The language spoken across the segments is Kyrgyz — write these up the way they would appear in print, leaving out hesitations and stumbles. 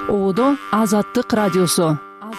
Оодо Азаттык радиосу.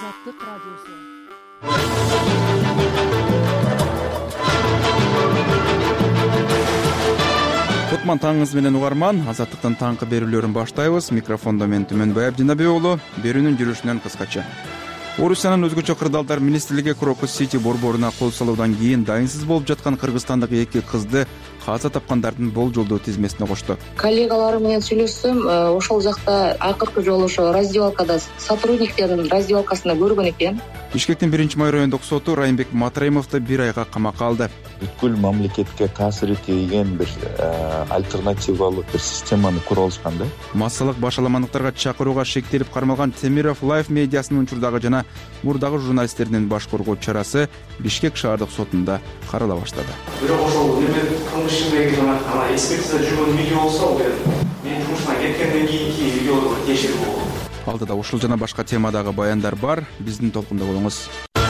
Кутман таңыңыз менен угарман. Азаттыктын таңкы берүүлөрүн баштайбыз. Микрофондо мен Түмөнбай Абдинабек уулу. Берүүнүн жүрүшүнөн кыскача. Орусиянын өзгөчө кырдаалдар министрлиги Крокус Сити борборуна кол салуудан кийин дайынсыз болуп жаткан Кыргызстандагы 2 кызды каза тапкандардын болжолдуу тизмесине кошту. Коллегаларым менен сүйлөшсөм, ошол жакта акыркы жолу ошо раздевалкада сотрудниктердин раздевалкасында көргөн экен. Бишкектин 1-май райондук соту Райымбек Матраимовду 1 айга камакка алды. Бүткүл мамлекетке таасири тийген бир альтернативалык бир системаны кура алышкан да. Массалык башаламандыктарга чакырууга шектелип кармалган Темиров Лайф медиасынын учурдагы жана мурдагы журналисттердин баш коргоо чарасы Бишкек шаардык сотунда карала баштады. Бирок ошол кылмыш ишиндеги жана экспертиза жүргөн видео болсо, ал менин жумуштан кеткенден кийинки видеолор теширип болгон. Алдыда ушул жана башка темадагы баяндар бар. Биздин толкунда болуңуз.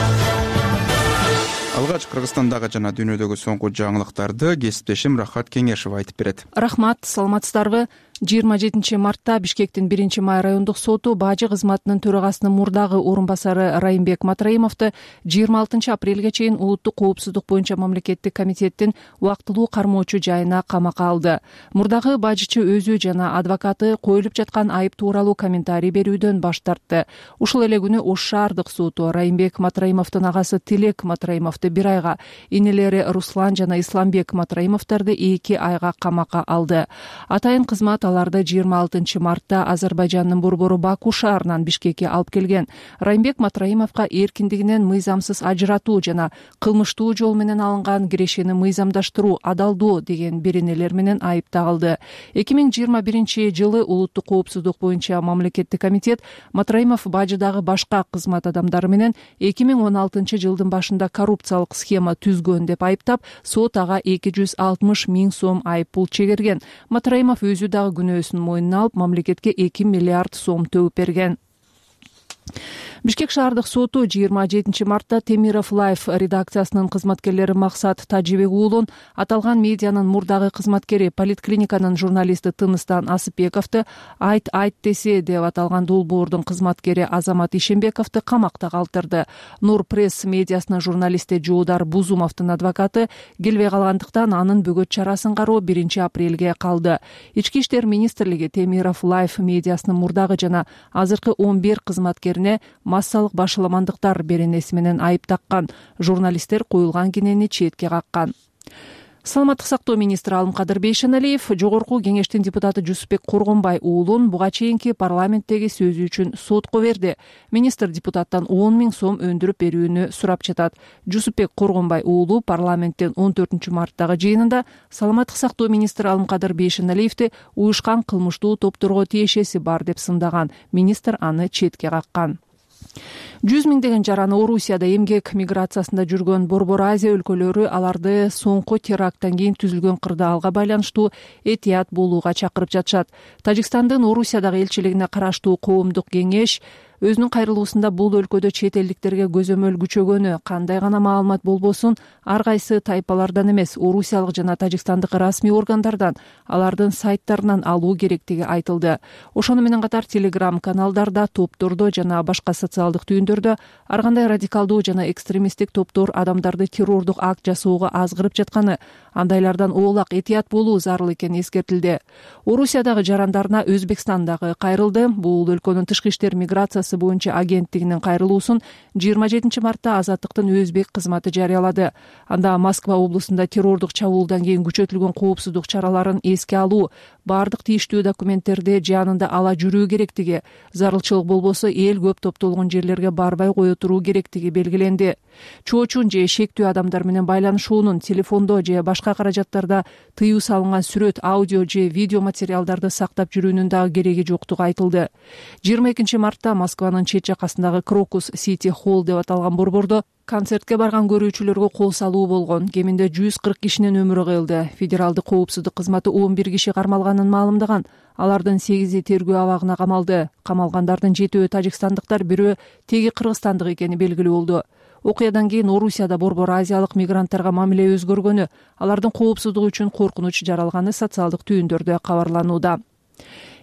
Алгач Кыргызстандагы жана дүйнөдөгү соңку жаңылыктарды кесиптешим Рахат Кеңешев айтып берет. Рахмат, саламатсыздарбы? 27 мартта Бишкектин 1-май райондук соту бажы кызматынын төрагасынын мурдагы орун басары Райымбек Матраимовду 26 апрелге чейин улуттук коопсуздук боюнча мамлекеттик комитеттин убактылуу кармоочу жайына камакка алды. Мурдагы бажычы өзү жана адвокаты коюлуп жаткан айып тууралуу комментарий берүүдөн баш тартты. Ушул эле күнү Ош шаардык соту Райымбек Матраимовдун агасы Тилек Матраимовду 1 айга, энелери Руслан жана Исламбек Матраимовдорду 2 айга камакка алды. Атайын кызмат аларды 26 мартта Азербайжандын борбору Баку шаарынан Бишкекке алып келген. Райымбек Матраимовго эркиндигинен мыйзамсыз ажыратуу жана кылмыштуу жол менен алынган кирешени мыйзамдаштыруу, адалдоо деген беренелер менен айып тагылды. 2021 жылы улуттук коопсуздук боюнча мамлекеттик комитет Матраимов бажыдагы башка кызмат адамдары менен 2016 жылдын башында коррупциялык схема түзгөн деп айыптап, сот ага 260 миң сом айып пул чегерген. Матраимов өзү дагы күнөөсүн мойнуна алып, мамлекетке 2 миллиард сом төгүп берген. Бишкек шаардык соту 27 мартта Темиров Лайф редакциясынын кызматкерлери Максат Тажибек уулун аталган медианын мурдагы кызматкери, поликлиниканын журналисти Тыныстан Асыпбековду айт десе деп аталган долбоордун кызматкери Азамат Ишембековду камакта калтырды. Нур пресс медиасынын журналисти Жуудар Бузумовдун адвокаты келбей калгандыктан анын бөгөт чарасын кароо 1 апрелге калды. Ички иштер министрлиги Темиров Лайф медиасынын мурдагы жана азыркы 11 кызматкерине массалык башаламандыктар беренеси менен айып таккан. Журналисттер коюлган кенени четке каккан. Саламаттык сактоо министри Алымкадыр Бейшеналиев жогорку кеңештин депутаты Жусупбек Коргонбай уулун буга чейинки парламенттеги сөзү үчүн сотко берди. Министр депутаттан 10 миң сом өндүрүп берүүнү сурап жатат. Жусупбек Коргонбай уулу парламенттин 14 марттагы жыйынында саламаттык сактоо министри Алымкадыр Бейшеналиевди уюшкан кылмыштуу топторго тиешеси бар деп сындаган. Министр аны четке каккан. 100 миңдеген жараны Орусияда эмгек миграциясында жүргөн Борбор Азия өлкөлөрү аларды соңку теракттан кийин түзүлгөн кырдаалга байланыштуу этият болууга чакырып жатышат. Тажикстандын Орусиядагы элчилигине караштуу коомдук кеңеш өзүнүн кайрылуусунда бул өлкөдө чет элдиктерге көзөмөл күчөгөнү, кандай гана маалымат болбосун, ар кайсы тайпалардан эмес, орусиялык жана тажикстандык расмий органдардан, алардын сайттарынан алуу керектиги айтылды. Ошону менен катар Telegram каналдарда, топтордо жана башка социалдык түйүндөрдө ар кандай радикалдуу жана экстремисттик топтор адамдарды террордук акт жасоого азгырып жатканы, андайлардан оолак этият болуу зарыл экени эскертилди. Орусиядагы жарандарына Өзбекстан дагы кайрылды. Бул өлкөнүн тышкы иштер миграциясы боюнча агенттигинин кайрылуусун 27 мартта Азаттыктын Өзбек кызматы жарыялады. Анда Москва облусунда террордук чабуулдан кийин күчөтүлгөн коопсуздук чараларын эске алуу, бардык тийиштүү документтерди жанында ала жүрүү керектиги, зарылчылык болбосо эл көп топтолгон жерлерге барбай кое туруу керектиги белгиленди. Чоочун же шектүү адамдар менен байланышуунун телефондо же башка каражаттарда тыюу салынган сүрөт, аудио же видео материалдарды сактап жүрүүнүн дагы кереги жоктугу айтылды. 22 мартта Москванын чет жакасындагы Крокус Сити Холл деп аталган борбордо концертке барган көрүүчүлөргө кол салуу болгон. Кеминде 140 кишинин өмүрү кыйылды. Федералдык коопсуздук кызматы 11 киши кармалганын маалымдаган. Алардын 8-и тергөө абагына камалды. Камалгандардын 7-өө тажикстандыктар, бирөө теги кыргызстандык экени белгилүү болду. Окуядан кийин Орусияда борбор азиялык мигранттарга мамиле өзгөргөнү, алардын коопсуздугу үчүн коркунуч жаралганы социалдык түйүндөрдө кабарланууда.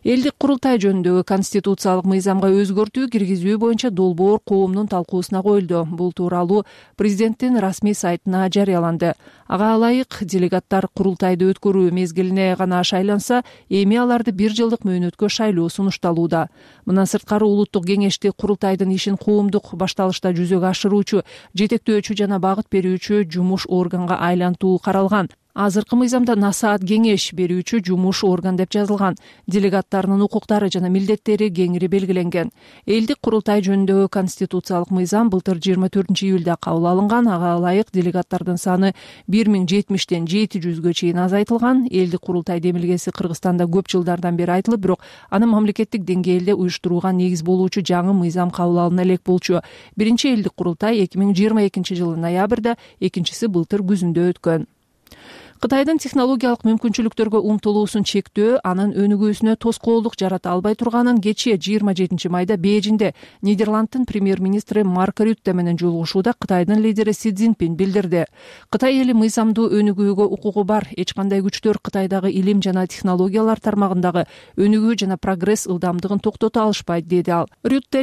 Элдик курултай жөнүндөгү конституциялык мыйзамга өзгөртүү киргизүү боюнча долбоор коомдун талкуусуна коюлду. Бул тууралуу президенттин расмий сайтына жарыяланды. Ага ылайык делегаттар курултайды өткөрүү мезгилине гана шайланса, эми аларды 1 жылдык мөөнөткө шайлоо сунушталууда. Мындан сырткары улуттук кеңешти курултайдын ишин коомдук башталышта жүзөгө ашыруучу, жетектөөчү жана багыт берүүчү жумуш органга айлантуу каралган. Азыркы мыйзамда насаат кеңеш берүүчү жумуш орган деп жазылган. Делегаттарынын укуктары жана милдеттери кеңири белгиленген. Элдик курултай жөнүндөгү конституциялык мыйзам былтыр 24-июлда кабыл алынган. Ага ылайык делегаттардын саны 1070ден 700гө чейин азайтылган. Элдик курултай демилгеси Кыргызстанда көп жылдардан бери айтылып, бирок аны мамлекеттик деңгээлде уюштурууга негиз болуучу жаңы мыйзам кабыл алына элек болчу. Биринчи элдик курултай 2022-жылы ноябрда, экинчиси былтыр күзүндө өткөн. Кытайдын технологиялык мүмкүнчүлүктөргө умтулуусун чектөө анын өнүгүүсүнө тоскоолдук жарата албай турганын кечээ 27-майда Бейжиңде Нидерланддын премьер-министри Марк Рютте менен жолугушууда Кытайдын лидери Си Цзиньпин билдирди. Кытай эли мыйзамдуу өнүгүүгө укугу бар. Эч кандай күчтөр Кытайдагы илим жана технологиялар тармагындагы өнүгүү жана прогресс ылдамдыгын токтото алышпайт, деди ал. Рютте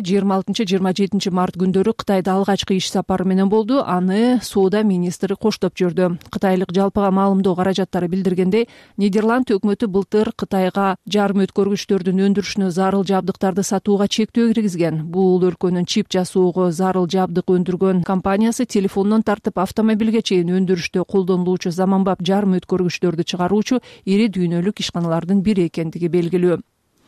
26-27 март күндөрү Кытайда алгачкы иш сапары менен болду. Аны соода министри коштоп жүрдү. Кытайлык жалпыга маалымдоо каражаттары билдиргендей, Нидерланд өкмөтү былтыр Кытайга жарым өткөргүчтөрдүн өндүрүшүнө зарыл жабдыктарды сатууга чектөө киргизген. Бул өлкөнүн чип жасоого зарыл жабдык өндүргөн компаниясы телефондон тартып автомобилге чейин өндүрүштө колдонулуучу заманбап жарым өткөргүчтөрдү чыгаруучу ири дүйнөлүк ишканалардын бири экендиги белгилүү.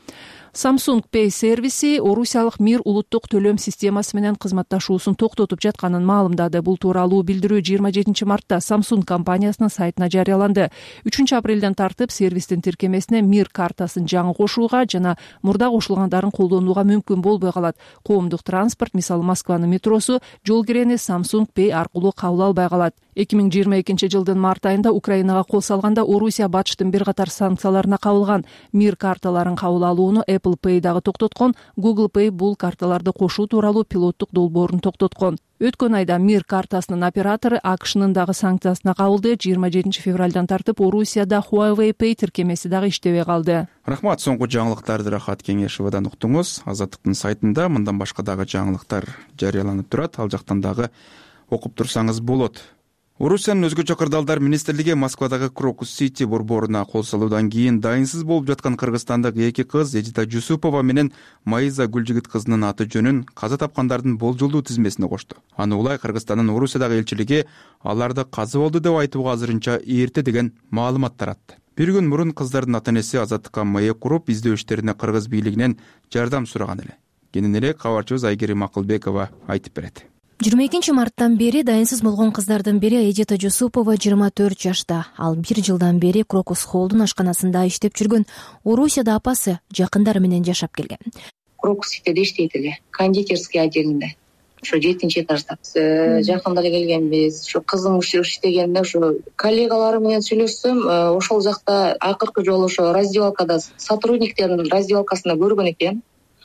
Samsung Pay сервиси Орусиялык Мир улуттук төлөм системасы менен кызматташуусун токтотуп жатканын маалымдады. Бул тууралуу билдирүү 27 мартта Samsung компаниясынын сайтына жарыяланды. 3-апрелден тартып сервистин тиркемесине Мир картасын жаңы кошууга жана мурда кошулгандарын колдонууга мүмкүн болбой калат. Коомдук транспорт, мисалы Москванын метросу, жол кирени Samsung Pay аркылуу кабыл албай калат. 2022-жылдын март айында Украинага кол салганда Орусия батыштын бир катар санкцияларына кабылган. Мир карталарын кабыл алууну Apple Pay дагы токтоткон. Google Pay бул карталарды кошуу тууралуу пилоттук долбоорун токтоткон. Өткөн айда Мир картасынын оператору АКШнын дагы санкциясына кабылды. 27 февралдан тартып Орусияда Huawei Pay тиркемеси дагы иштебей калды. Рахмат, соңку жаңылыктарды Рахат Кеңешовадан уктуңуз. Азаттыктын сайтында мындан башка дагы жаңылыктар жарыяланып турат. Ал жактан дагы окуп турсаңыз болот. Орусиянын өзгөчө кырдаалдар министрлиги Москвадагы Крокус Сити борборуна кол салуудан кийин дайынсыз болуп жаткан кыргызстандык эки кыз Эдита Жусупова менен Майза Гүлжигит кызынын аты жөнүн каза тапкандардын болжолдуу тизмесине кошту. Аны улай Кыргызстандын Орусиядагы элчилиги аларды каза болду деп айтууга азырынча эрте деген маалымат таратты. Бир күн мурун кыздардын ата-энеси азаттыкка маек куруп, издөө иштерине кыргыз бийлигинен жардам сураган эле. Кенен эле кабарчыбыз Айгерим Акылбекова айтып берет. 22 марттан бери дайынсыз болгон кыздардын бири Эдита Жусупова 24 жашта. Ал 1 жылдан бери Крокус Холлдун ашканасында иштеп жүргөн. Орусияда апасы жакындары менен жашап келген. Крокус Ситиде иштейт эле, кондитерский отделинде. Ошо 7-этажда. Жакында эле келгенбиз. Ошо кызым иштегенде ошо коллегалары менен сүйлөшсөм, ошол жакта акыркы жолу ошо раздевалкада сотрудниктердин раздевалкасында көргөн экен.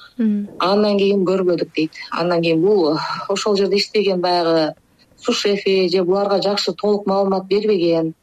Андан кийин көрбөдүк дейт. Андан кийин бул ошол жерде иштеген баягы сушефи же буларга жакшы толук маалымат бербеген.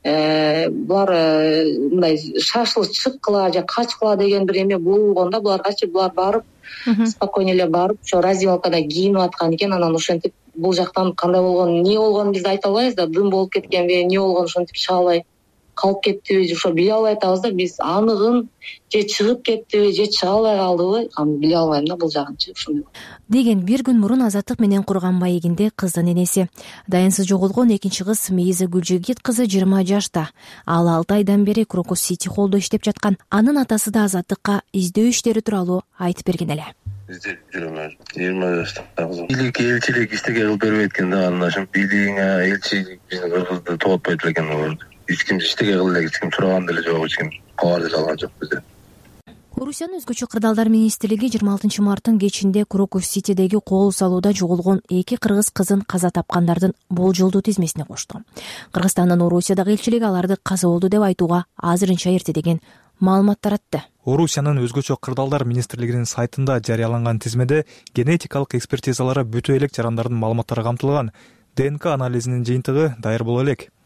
Булар мындай шашылып чыккыла же качкыла деген бир эме болгондо буларгачы булар барып спокойно эле барып ошо раздевалкада кийинип аткан экен. Анан ошентип бул жактан кандай болгон, эмне болгонун биз айта албайбыз да, дым болуп кеткенби, эмне болгонун ошентип чыга албай калып кеттиби, ошо биле албай атабыз да. Биз аныгын же чыгып кеттиби же чыга албай калдыбы, аны биле албайм да бул жагынчы ушундай деген. Бир күн мурун Азаттык менен курган маегинде кыздын энеси дайынсыз жоголгон экинчи кыз Мейза Гүлжигит кызы 20 жашта. Ал 6 айдан бери Крокус Сити Холлдо иштеп жаткан. Анын атасы да Азаттыкка издөө иштери тууралуу айтып берген эле. Издеп жүрөм. 20 жашта кызым. Бийлик элчилик иштеге кылып бербейт экен да. Андан соң бийлигиңе элчилик биздин кыргызды тоотпойт экен. Эч ким иштеге кылды, эч ким сураган деле жок, эч ким кабар деле алган жок бизде. Орусиянын өзгөчө кырдаалдар министрлиги 26 марттын кечинде Крокус Ситидеги кол салууда жоголгон эки кыргыз кызын каза тапкандардын болжолдуу тизмесине кошту. Кыргызстандын Орусиядагы элчилиги аларды каза болду деп айтууга азырынча эрте деген маалымат таратты. Орусиянын өзгөчө кырдаалдар министрлигинин сайтында жарыяланган тизмеде генетикалык экспертизалары бүтө элек жарандардын маалыматтары камтылган. ДНК анализинин жыйынтыгы даяр боло элек.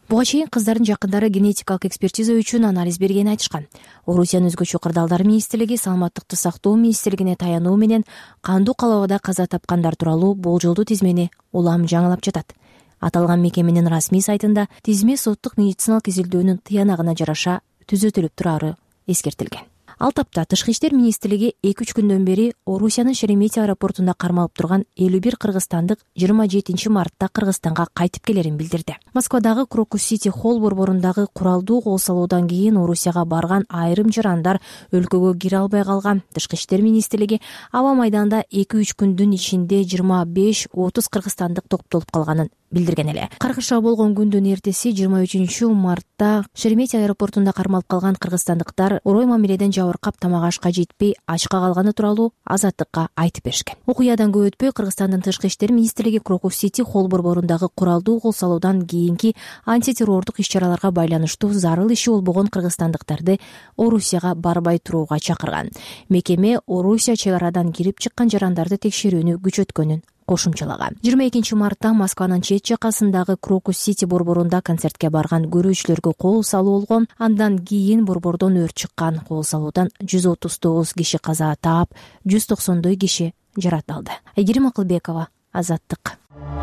Буга чейин кыздардын жакындары генетикалык экспертиза үчүн анализ бергенин айтышкан. Орусиянын өзгөчө кырдаалдар министрлиги саламаттыкты сактоо министрлигине таянуу менен кандуу калабада каза тапкандар тууралуу болжолдуу тизмени улам жаңылап жатат. Аталган мекеменин расмий сайтында тизме соттук медициналык изилдөөнүн тыянагына жараша түзөтүлүп турары эскертилген. Ал тапта Тышкы иштер министрлиги 2-3 күндөн бери Орусиянын Шереметьево аэропортунда кармалып турган 51 кыргызстандык 27 мартта Кыргызстанга кайтып келерин билдирди. Москвадагы Крокус-Сити холл борборундагы куралдуу кол салуудан кийин Орусияга барган айрым жарандар өлкөгө кире албай калган. Тышкы иштер министрлиги аба майданда 2-3 күндүн ичинде 25-30 кыргызстандык топтолуп калганын билдирген эле. Каргыша болгон күндүн эртеси 23 мартта Шереметьево аэропортунда кармалып калган кыргызстандыктар орой мамиледен жабыркап тамак ашка жетпей ачка калганы тууралуу Азаттыкка айтып беришкен. Окуядан көп өтпөй Кыргызстандын Тышкы иштер министрлиги Крокус-Сити холл борборундагы куралдуу кол салуудан кийинки антитеррордук иш-чараларга байланыштуу зарыл иши болбогон кыргызстандыктарды Орусияга барбай турууга чакырган. Мекеме Орусия чек арадан кирип чыккан жарандарды текшерүүнү күчөткөнүн кошумчалаган. 22 мартта Москванын чет жакасындагы Крокус-Сити борборунда концертке барган көрүүчүлөргө кол салуу болгон. Андан кийин борбордон өрт чыккан. Кол салуудан 139 киши каза таап, 190 киши жарат алды. Айгерим Акылбекова, Азаттык.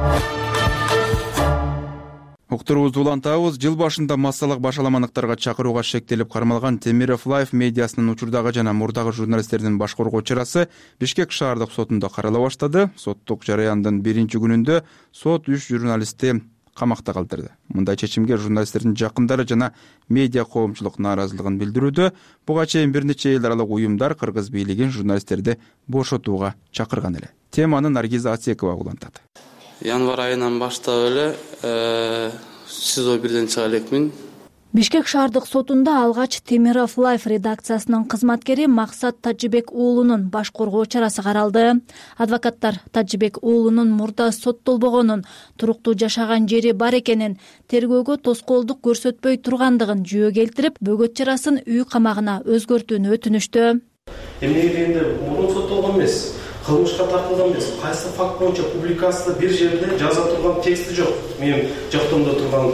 Уктуруубузду улантабыз. Жыл башында массалык башаламандыктарга чакырууга шектелип кармалган Темиров Лайф медиасынын учурдагы жана мурдагы журналисттердин баш коргоо чарасы Бишкек шаардык сотунда карала баштады. Соттук жараяндын 1-күнүндө сот 3 журналистти камакта калтырды. Мындай чечимге журналисттердин жакындары жана медиа коомчулук нааразылыгын билдирүүдө. Буга чейин бир нече эл аралык уюмдар кыргыз бийлигин журналисттерди бошотууга чакырган эле. Теманы Наргиза Ацекова улантат. Январь айынан баштап эле СИЗО бирден чыга элекмин. Бишкек шаардык сотунда алгач Темиров Лайф редакциясынын кызматкери Максат Тажибек уулунун баш коргоо чарасы каралды. Адвокаттар Тажибек уулунун мурда соттолбогонун, туруктуу жашаган жери бар экенин, тергөөгө тоскоолдук көрсөтпөй тургандыгын жүйө келтирип, бөгөт чарасын үй камагына өзгөртүүнү өтүнүштү. Эмнеге дегенде мурун соттолгон эмес, кылмышка тартылган эмес. Кайсы факт боюнча публикацияда бир жерде жаза турган тексти жок. Менин жоктомдо турган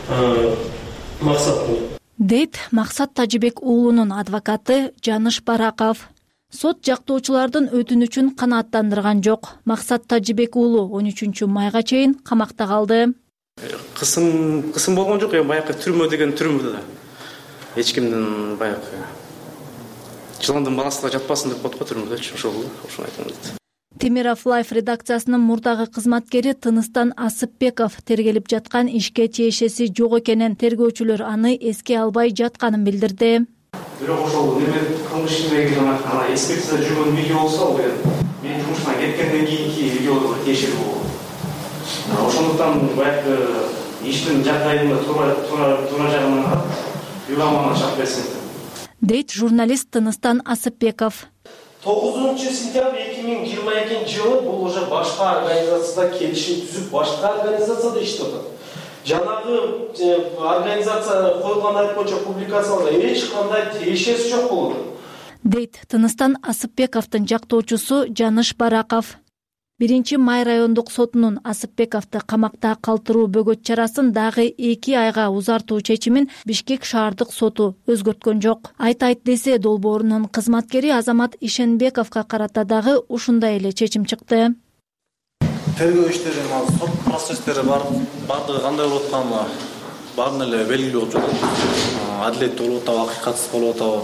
максат бул. Дейт Максат Тажибек уулунун адвокаты Жаныш Бараков. Сот жактоочулардын өтүнүчүн канааттандырган жок. Максат Тажибек уулу 13 майга чейин камакта калды. Кысым болгон жок, баягы түрмө деген түрмөдө да. Эч кимдин баягы жыландын баласы да жатпасын деп коет го түрмөдө, ошол айтам дейт. Темиров Лайф редакциясынын мурдагы кызматкери Тыныстан Асыпбеков тергелип жаткан ишке тиешеси жок экенин, тергөөчүлөр аны эске албай жатканын билдирди. Бирок ошол кылмыш ишиндеги жана экспертиза жүргөн видео болсо, менин жумушуман кеткенден кийинки видеолорго тиешелүү болот. Ошондуктан баягы иштин жагдайында туура жагынан карап, үй камагына чыгып берсин дейт журналист Тыныстан Асыпбеков. 9 сентябрь 2022 жылы бул уже башка организацияда келишим түзүп, башка организацияда иштеп атат. Жанагы организация койгон айып боюнча публикацияларга эч кандай тиешеси жок болду, дейт Тыныстан Асыпбековдун жактоочусу Жаныш Бараков. 1-май райондук сотунун Асыпбековду камакта калтыруу бөгөт чарасын дагы 2 айга узартуу чечимин Бишкек шаардык соту өзгөрткөн жок. Айт десе долбоорунун кызматкери Азамат Ишенбековго карата дагы ушундай эле чечим чыкты. Тергөө иштери, сот процесстери бардыгы кандай болуп атканы баарын эле белгилүү болуп жатат. Адилеттүү болуп атабы, акыйкатсыз болуп атабы.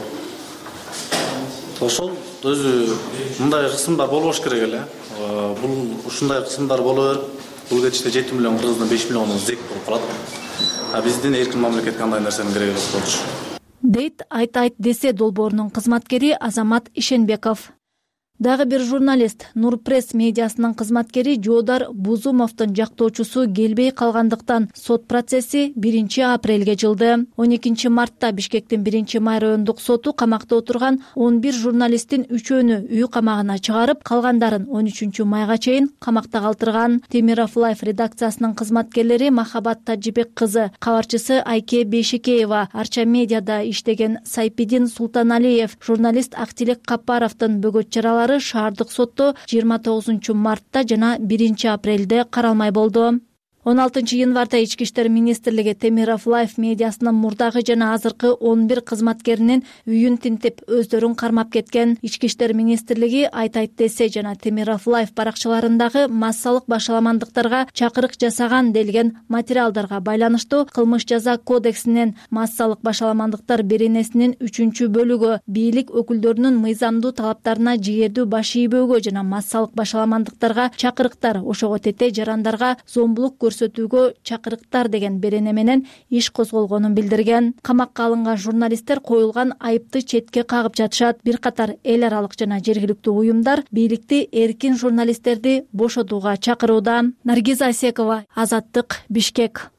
Ошол өзү мындай кысымдар болбош керек эле. Бул ушундай кысымдар боло берип, бул кетиште 7 миллион кыргыздын 5 миллиону зек болуп калат. Биздин эркин мамлекетке андай нерсенин кереги жок болчу. Дейт айт десе долбоорунун кызматкери Азамат Ишенбеков. Дагы бир журналист Нурпресс медиасынын кызматкери Жоодар Бузумовдун жактоочусу келбей калгандыктан сот процесси 1 апрелге жылды. 12 мартта Бишкектин 1-май райондук соту камакта отурган 11 журналисттин 3-өөнү үй камагына чыгарып, калгандарын 13 майга чейин камакта калтырган. Темиров Лайф редакциясынын кызматкерлери Махабат Тажибек кызы, кабарчысы Айке Бейшекеева, Арча медиада иштеген Сайпидин Султаналиев, журналист Актилек Капаровдун бөгөт чаралары шаардык сотто 29 мартта жана 1 апрелде каралмай болду. 16-январда Ички иштер министрлиги Темиров Лайф медиасынын мурдагы жана азыркы 11 кызматкеринин үйүн тинтип, өздөрүн кармап кеткен. Ички иштер министрлиги айт десе жана Темиров Лайф баракчаларындагы массалык башаламандыктарга чакырык жасаган делген материалдарга байланыштуу кылмыш жаза кодексинин массалык башаламандыктар беренесинин 3-бөлүгү бийлик өкүлдөрүнүн мыйзамдуу талаптарына жигердүү баш ийбөөгө жана массалык башаламандыктарга чакырыктар, ошого тете жарандарга зомбулук көрсөтүүгө чакырыктар деген берене менен иш козголгонун билдирген. Камакка алынган журналисттер коюлган айыпты четке кагып жатышат. Бир катар эл аралык жана жергиликтүү уюмдар бийликти эркин журналисттерди бошотууга чакырууда. Наргиза Асекова, Азаттык, Бишкек.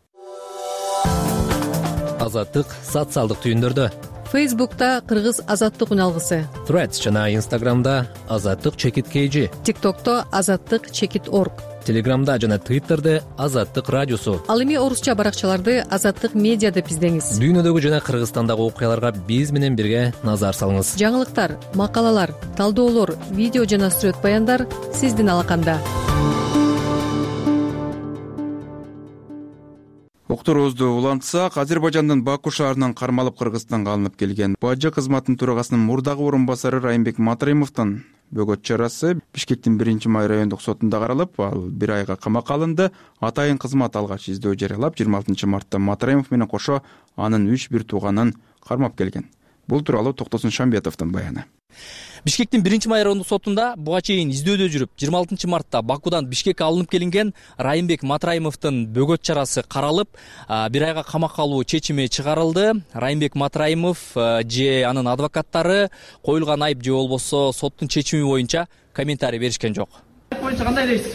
Азаттык социалдык түйүндөрдө. Фейсбукта Кыргыз Азаттык үналгысы, Threads жана Instagramда Азаттык чекит KG, ТикТокто Азаттык чекит орг, Телеграмда жана Твиттерде Азаттык радиосу. Ал эми орусча баракчаларды Азаттык медиа деп издеңиз. Дүйнөдөгү жана Кыргызстандагы окуяларга биз менен бирге назар салыңыз. Жаңылыктар, макалалар, талдоолор, видео жана сүрөт баяндар сиздин алаканда. Окторубузду улантсак, Азербайжандын Баку шаарынан кармалып Кыргызстанга алынып келген бажы кызматынын төрагасынын мурдагы орун басары Райымбек Матраимовдун бөгөт чарасы Бишкектин 1-май райондук сотунда каралып, ал 1 айга камакка алынды. Атайын кызмат алгач издөө жарыялап, 26-мартта Матраимов менен кошо анын 3 бир тууганын кармап келген. Бул тууралуу Токтосун Шамбетовдун баяны. Бишкектин 1-май райондук сотунда буга чейин издөөдө жүрүп 26-мартта Бакудан Бишкекке алынып келинген Райымбек Матраимовдун бөгөт чарасы каралып, 1 айга камакка алуу чечими чыгарылды. Райымбек Матраимов же анын адвокаттары коюлган айып же болбосо соттун чечими боюнча комментарий беришкен жок. Кандай дейсиз?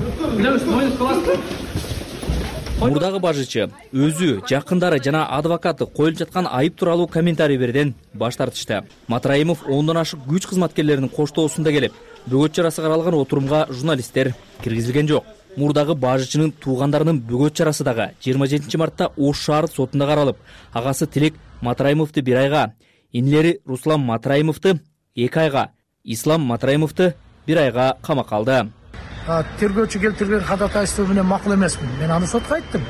Мурдагы бажычы өзү, жакындары жана адвокаты коюлуп жаткан айып тууралуу комментарий берүүдөн баш тартышты. Матраимов 10дон ашык күч кызматкерлеринин коштоосунда келип, бөгөт чарасы каралган отурумга журналисттер киргизилген жок. Мурдагы бажычынын туугандарынын бөгөт чарасы дагы 27-мартта Ош шаар сотунда каралып, агасы Тилек Матраимовду 1 айга, инилери Руслан Матраимовду 2 айга, Ислам Матраимовду 1 айга камакка алды. Тергөөчү келтирген кадатайство менен макул эмесмин. Мен аны сотко айттым.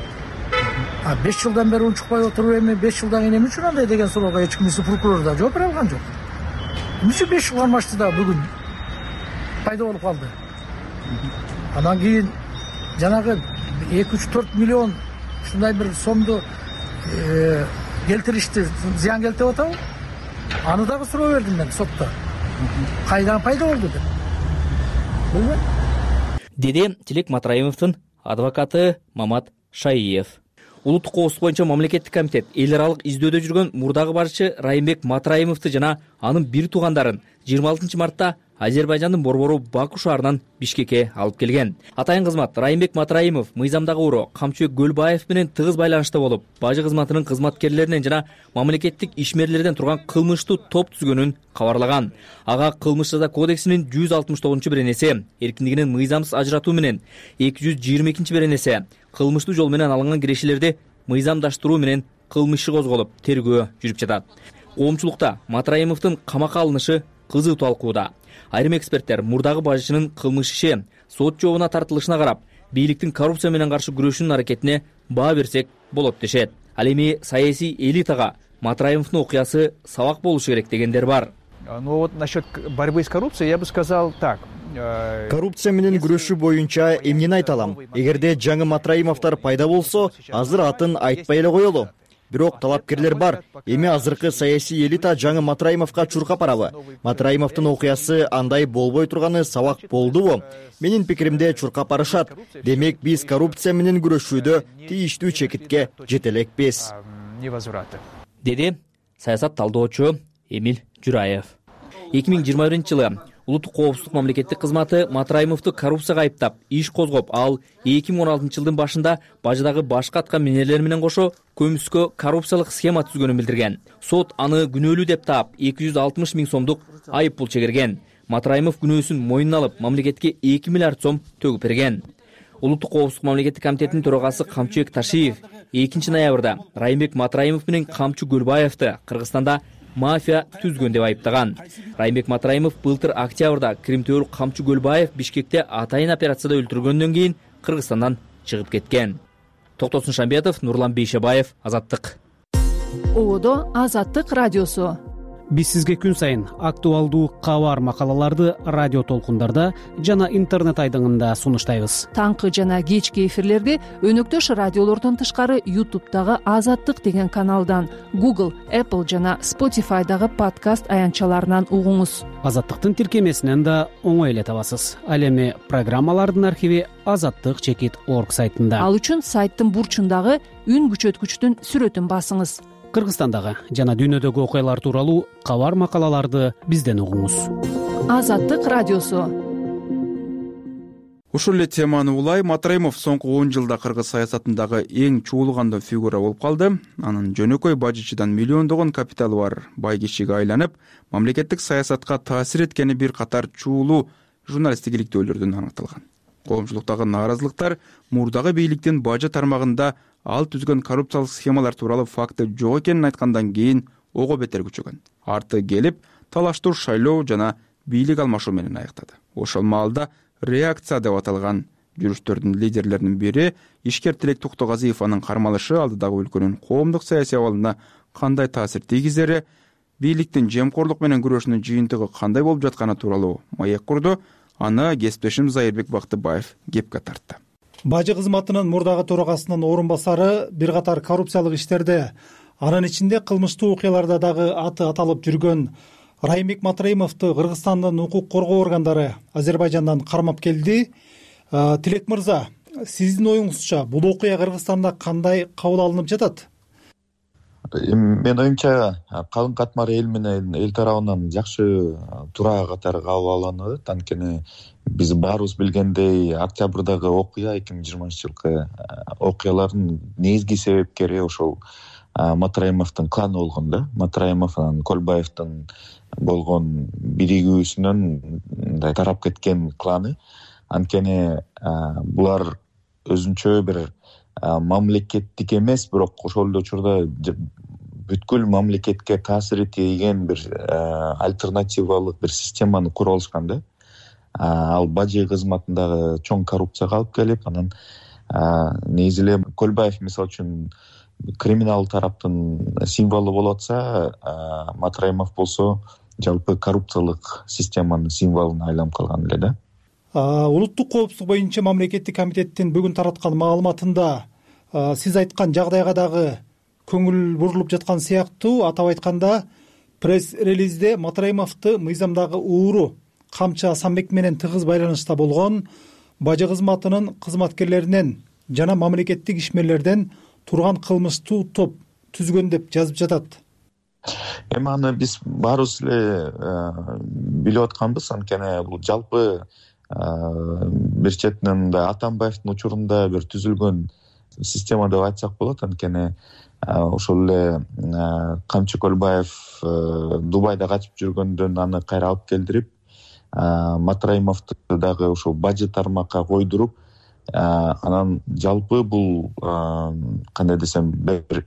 5 жылдан бери унчукпай отуруп эми 5 жылдан кийин эмне үчүн андай деген суроого эч кимиси прокурор да жооп бере алган жок. Эмне үчүн 5 жыл кармашты да бүгүн пайда болуп калды. Андан кийин жанагы 2-3-4 миллион ушундай бир сомду келтиришти, зыян келтирип атабы? Аны дагы суроо бердим мен сотто. Кайдан пайда болду деп. Билбейм. Деди Тилек Матраимовдун адвокаты Мамат Шаиев. Улуттук коопсуздук боюнча мамлекеттик комитет эл аралык издөөдө жүргөн мурдагы бажычы Райымбек Матраимовду жана анын бир туугандарын 26-мартта Азербайжандын борбору Баку шаарынан Бишкекке алып келген. Атайын кызмат Райымбек Матраимов мыйзамдагы уру Камчыбек Гөлбаев менен тыгыз байланышта болуп, бажы кызматынын кызматкерлеринен жана мамлекеттик ишмерлерден турган кылмыштуу топ түзгөнүн кабарлаган. Ага кылмыш жаза кодексинин 169-беренеси, эркиндигинен мыйзамсыз ажыратуу менен 222-беренеси, кылмыштуу жол менен алынган кирешелерди мыйзамдаштыруу менен кылмыш иши козголуп, тергөө жүрүп жатат. Коомчулукта Матраимовдун камакка алынышы кызуу талкууда. Айрым эксперттер мурдагы бажычынын кылмыш иши сот жообуна тартылышына карап, бийликтин коррупция менен каршы күрөшүүнүн аракетине баа берсек болот дешет. Ал эми саясий элитага Матраимовдун окуясы сабак болушу керек дегендер бар. Ну вот насчет борьбы с коррупцией я бы сказал так. Коррупция менен күрөшүү боюнча эмнени айта алам? Эгерде жаңы Матраимовдор пайда болсо, азыр атын айтпай эле коелу. Бирок талапкерлер бар. Эми азыркы саясий элита жаңы Матраимовго чуркап барабы? Матраимовдун окуясы андай болбой турганы сабак болдубу? Менин пикиримде чуркап барышат. Демек биз коррупция менен күрөшүүдө тийиштүү чекитке жете элекпиз. Деди саясат талдоочу Эмил Жураев. 2021-жылы Улуттук коопсуздук мамлекеттик кызматы Матраимовду коррупцияга айыптап, иш козгоп, ал 2016-жылдын башында бажыдагы башка аткан менелер менен кошо көмүскө коррупциялык схема түзгөнүн билдирген. Сот аны күнөөлүү деп таап, 260 000 сомдук айып пул чегерген. Матраимов күнөөсүн мойнуна алып, мамлекетке 2 миллиард сом төгүп берген. Улуттук коопсуздук мамлекеттик комитетинин төрагасы Камчыбек Ташиев 2-ноябрда Райымбек Матраимов менен Камчы Гөлбаевди Кыргызстанда мафия түзгөн деп айыптаган. Райымбек Матраимов былтыр октябрда Кримтөөл Камчы Гөлбаев Бишкекте атайын операцияда өлтүргөндөн кийин Кыргызстандан чыгып кеткен. Токтосун Шамбетов, Нурлан Бейшебаев, Азаттык. Ободо Азаттык радиосу. Биз сизге күн сайын актуалдуу кабар макалаларды радио толкундарда жана интернет айдыңында сунуштайбыз. Таңкы жана кечки эфирлерди өнөктөш радиолордон тышкары YouTube'дагы Азаттык деген каналдан, Google, Apple жана Spotify'дагы подкаст аянтчаларынан угуңуз. Азаттыктын тиркемесинен да оңой эле табасыз. Ал эми программалардын архиви azattik.org сайтында. Ал үчүн сайттын бурчундагы үн күчөткүчтүн сүрөтүн басыңыз. Кыргызстандагы жана дүйнөдөгү окуялар тууралуу кабар макалаларды бизден угуңуз. Азаттык радиосу. Ушул эле теманы улай Матраимов соңку 10 жылда кыргыз саясатындагы эң чуулган фигура болуп калды. Анын жөнөкөй бажычыдан миллиондогон капиталы бар бай кишиге айланып, мамлекеттик саясатка таасир эткени бир катар чуулуу журналисттик иликтөөлөрдөн аныкталган. Коомчулуктагы нааразылыктар мурдагы бийликтин бажы тармагында ал түзгөн коррупциялык схемалар тууралуу факты жок экенин айткандан кийин ого бетер күчөгөн. Арты келип, талаштуу шайлоо жана бийлик алмашуу менен аяктады. Ошол маалда реакция деп аталган жүрүштөрдүн лидерлеринин бири ишкер Тилек Токтогазиев анын кармалышы алдыдагы өлкөнүн коомдук саясий абалына кандай таасир тийгизери, бийликтин жемкорлук менен күрөшүнүн жыйынтыгы кандай болуп жатканы тууралуу маек курду. Аны кесиптешим Зайырбек Бактыбаев кепке тартты. Бажы кызматынын мурдагы төрагасынын орун басары бир катар коррупциялык иштерде, анын ичинде кылмыштуу окуяларда дагы аты аталып жүргөн Райымбек Матраимовду Кыргызстандын укук коргоо органдары Азербайжандан кармап келди. Тилек мырза, сиздин оюңузча бул окуя Кыргызстанда кандай кабыл алынып жатат? Мен оюмча калың катмар эл менен эл тарабынан жакшы туура катары кабыл алынат. Анткени биз баарыбыз билгендей, октябрдагы окуя 2020-жылкы окуялардын негизги себепкери ошол Матраимовдун кланы болгон да. Матраимов анан Көлбаевдин болгон биригүүсүнөн тарап кеткен кланы. Анткени булар өзүнчө бир мамлекеттик эмес, бирок ошол эле учурда бүткүл мамлекетке таасири тийген бир альтернативалык бир системаны куруп алышкан да. Ал бажы кызматындагы чоң коррупцияга алып келип, анан негизи эле Көлбаев мисалы үчүн криминал тараптын символу болуп атса, Матраимов болсо жалпы коррупциялык системанын символуна айланып калган эле да. Улуттук коопсуздук боюнча мамлекеттик комитеттин бүгүн тараткан маалыматында сиз айткан жагдайга дагы көңүл бурулуп жаткан сыяктуу. Атап айтканда, пресс-релизде Матраимовду мыйзамдагы ууру Камчы Асанбек менен тыгыз байланышта болгон бажы кызматынын кызматкерлеринен жана мамлекеттик ишмерлерден турган кылмыштуу топ түзгөн деп жазып жатат. Эми аны биз баарыбыз эле билип атканбыз. Анткени бул жалпы бир четинен да Атамбаевдин учурунда бир түзүлгөн система деп айтсак болот. Анткени ошол эле Камчы Көлбаев Дубайда качып жүргөндөн аны кайра алып келдирип, Матраимовду дагы ошол бажы тармакка койдуруп, анан жалпы бул кандай десем, бир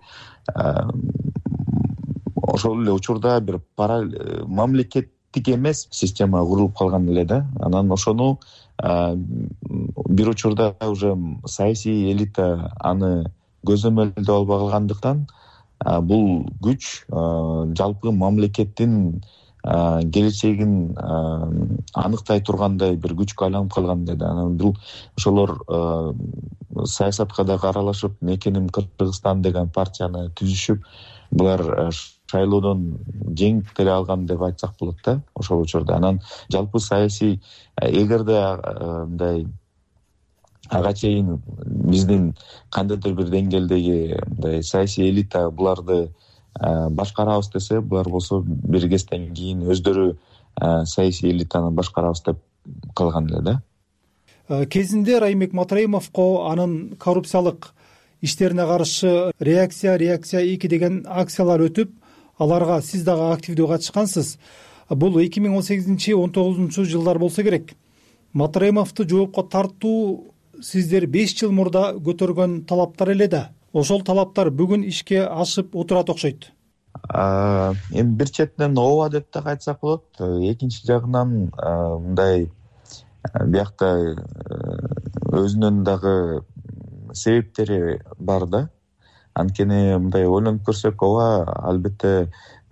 ошол эле учурда бир мамлекеттик эмес система курулуп калган эле да. Анан ошону бир учурда уже саясий элита аны көзөмөлдөп албай калгандыктан бул күч жалпы мамлекеттин келечегин аныктай тургандай бир күчкө айланып калган эле да. Анан бул ошолор саясатка дагы аралашып, Мекеним Кыргызстан деген партияны түзүшүп, булар шайлоодон жеңип келе алган деп айтсак болот да ошол учурда. Анан жалпы саясий, эгерде мындай ага чейин биздин кандайдыр бир деңгээлдеги мындай саясий элита буларды башкарабыз десе, булар болсо бир кезден кийин өздөрү саясий элитаны башкарабыз деп калган эле да. Кезинде Райымбек Матраимовго анын коррупциялык иштерине каршы реакция 2 деген акциялар өтүп, аларга сиз дагы активдүү катышкансыз. Бул 2018-19 жылдар болсо керек. Матраимовду жоопко тартуу сиздер 5 жыл мурда көтөргөн талаптар эле да. Ошол талаптар бүгүн ишке ашып отурат окшойт. Эми бир четинен ооба деп да айтсак болот. Экинчи жагынан мындай биякта өзүнүн дагы себептери бар да. Анткени мындай ойлонуп көрсөк, ооба, албетте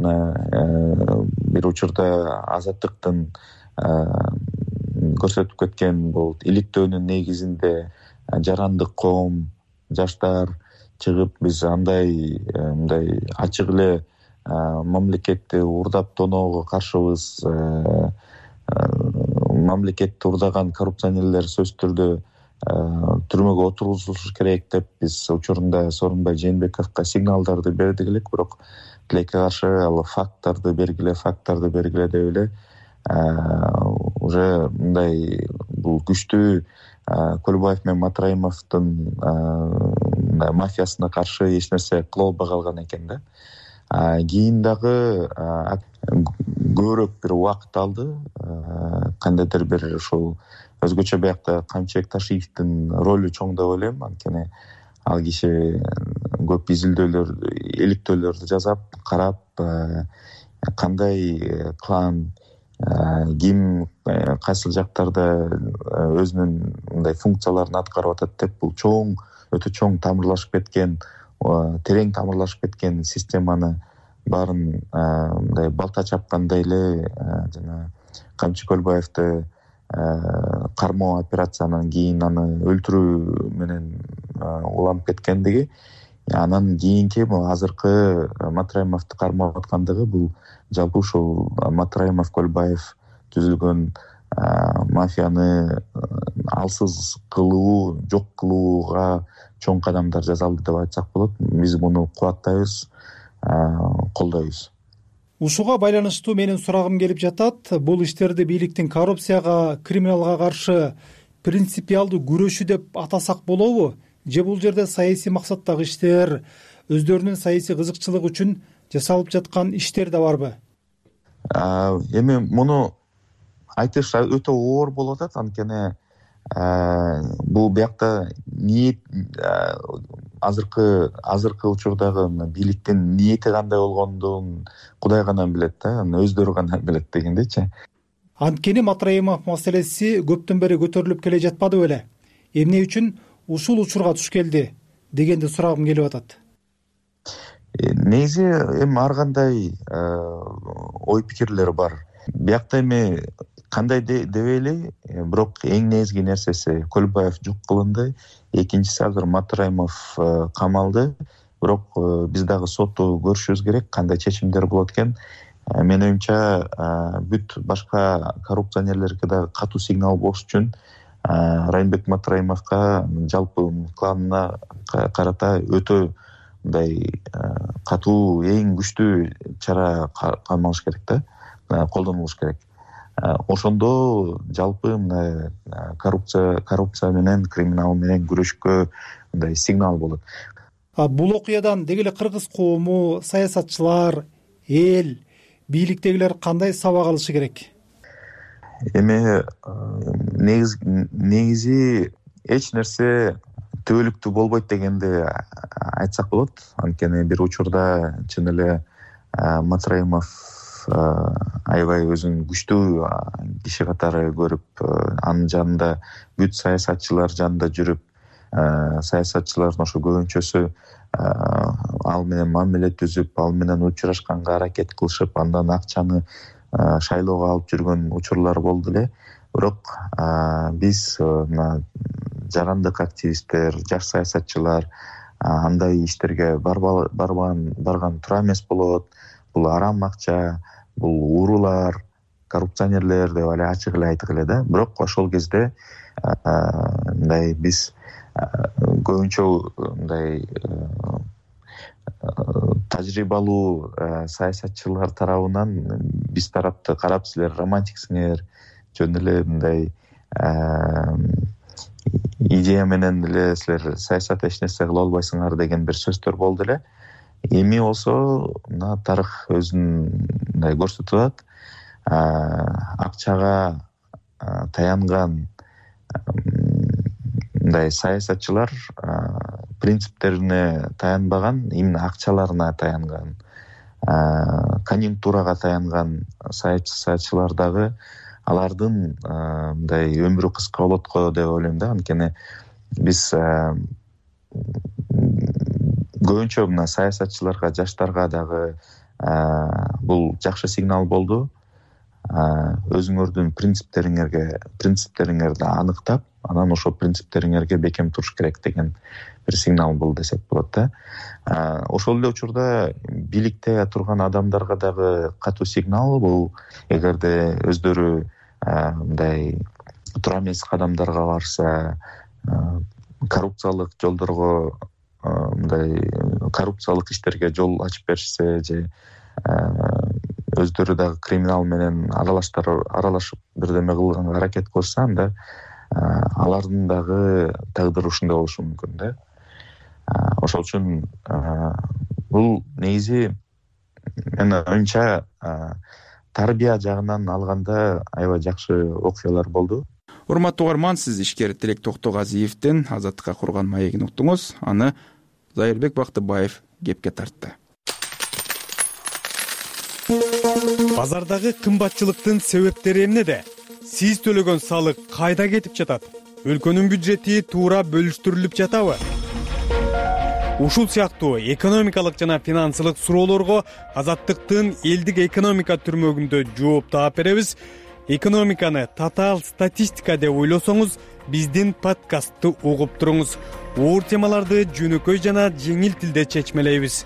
бир учурда азаттыктын көрсөтүп кеткен бул иликтөөнүн негизинде жарандык коом, жаштар чыгып, биз андай мындай ачык эле мамлекетти уурдап тоноого каршыбыз, мамлекетти уурдаган коррупционерлер сөзсүз түрдө түрмөгө отургузулушу керек деп биз учурунда Сооронбай Жээнбековго сигналдарды бердик элек, бирок тилекке каршы ал факттарды бергиле деп эле уже мындай бул күчтүү Көлбаев менен Матраимовдун мафиясына каршы эч нерсе кыла албай калган экен да. Кийин дагы көбүрөөк бир убакыт алды. Кандайдыр бир ушул өзгөчө биякта Камчыбек Ташиевдин ролу чоң деп ойлойм. Анткени ал киши көп изилдөөлөрдү, иликтөөлөрдү жасап, карап, кандай клан, ким кайсыл жактарда өзүнүн мындай функцияларын аткарып атат деп, бул чоң, өтө чоң тамырлашып кеткен, терең тамырлашып кеткен системаны баарын мындай балта чапкандай эле жана Камчы Көлбаевди кармоо операциянан кийин аны өлтүрүү менен уланып кеткендиги, анан кийинки азыркы Матраимовду кармап аткандыгы бул жалпы ушул Матраимов Көлбаев түзүлгөн мафияны алсыз кылуу, жок кылууга чоң кадамдар жасалды деп айтсак болот. Биз муну кубаттайбыз, колдойбуз. Ушуга байланыштуу менин сурагым келип жатат. Бул иштерди бийликтин коррупцияга, криминалга каршы принципиалдуу күрөшү деп атасак болобу? Же бул жерде саясий максаттагы иштер, өздөрүнүн саясий кызыкчылыгы үчүн жасалып жаткан иштер да барбы? Эми муну айтыш өтө оор болуп атат. Анткени бул биякта ниет, азыркы учурдагы бийликтин ниети кандай болгондугун Кудай гана билет да, өздөрү гана билет дегендейчи. Анткени Матраимов маселеси көптөн бери көтөрүлүп келе жатпады беле? Эмне үчүн ушул учурга туш келди дегенди сурагым келип атат. Негизи эми ар кандай ой пикирлер бар. Биякта эми кандай дебейли, бирок эң негизги нерсеси Көлбаев жок кылынды, экинчиси азыр Матраимов камалды. Бирок биз дагы сотту көрүшүбүз керек, кандай чечимдер болот экен. Менин оюмча бүт башка коррупционерлерге дагы катуу сигнал болуш үчүн Райымбек Матраимовго жалпы кланына карата өтө мындай катуу, эң күчтүү чара кармалыш керек да, колдонулуш керек. Ошондо жалпы мындай коррупция менен, криминал менен күрөшкө мындай сигнал болот. Бул окуядан деги эле кыргыз коому, саясатчылар, эл, бийликтегилер кандай сабак алышы керек? Эми негизи эч нерсе түбөлүктүү болбойт дегенди айтсак болот. Анткени бир учурда чын эле Матраимов аябай өзүн күчтүү киши катары көрүп, анын жанында бүт саясатчылар жанында жүрүп, саясатчылардын ошо көбүнчөсү ал менен мамиле түзүп, ал менен учурашканга аракет кылышып, андан акчаны шайлоого алып жүргөн учурлар болду эле. Бирок биз жарандык активисттер, жаш саясатчылар андай иштерге барган туура эмес болот. Бул арам акча, бул уурулар, коррупционерлер деп эле ачык эле айткыла да. Бирок ошол кезде мындай биз көбүнчө мындай тажрыйбалуу саясатчылар тарабынан биз тарапты карап, силер романтиксиңер, жөн эле мындай идея менен эле силер саясатта эч нерсе кыла албайсыңар деген бир сөздөр болду эле. Эми болсо мына тарых өзүн мындай көрсөтүп атат. Акчага таянган мындай саясатчылар принциптерине таянбаган, именно акчаларына таянган, конъюнктурага таянган саясатчылар дагы алардын мындай өмүрү кыска болот го деп ойлойм да. Анткени биз көбүнчө мына саясатчыларга, жаштарга дагы бул жакшы сигнал болду. Өзүңөрдүн принциптериңерди аныктап, анан ошол принциптериңерге бекем туруш керек деген бир сигнал бул десек болот да. Ошол эле учурда бийликте турган адамдарга дагы катуу сигнал бул. Эгерде өздөрү мындай туура эмес кадамдарга барса, коррупциялык жолдорго, мындай коррупциялык иштерге жол ачып беришсе же өздөрү дагы криминал менен аралашып бирдеме кылганга аракет кылышса, анда алардын дагы тагдыры ушундай болушу мүмкүн да. Ошол үчүн бул негизи менин оюмча тарбия жагынан алганда аябай жакшы окуялар болду. Урматтуу угарман, сиз ишкер Тилек Токтогазиевдин Азаттыкка курган маегин уктуңуз. Аны Зайырбек Бактыбаев кепке тартты. Базардагы кымбатчылыктын себептери эмнеде? Сиз төлөгөн салык кайда кетип жатат? Өлкөнүн бюджети туура бөлүштүрүлүп жатабы? Ушул сыяктуу экономикалык жана финансылык суроолорго Азаттыктын элдик экономика түрмөгүндө жооп таап беребиз. Экономиканы татаал статистика деп ойлосоңуз, биздин подкастты угуп туруңуз. Оор темаларды жөнөкөй жана жеңил тилде чечмелейбиз.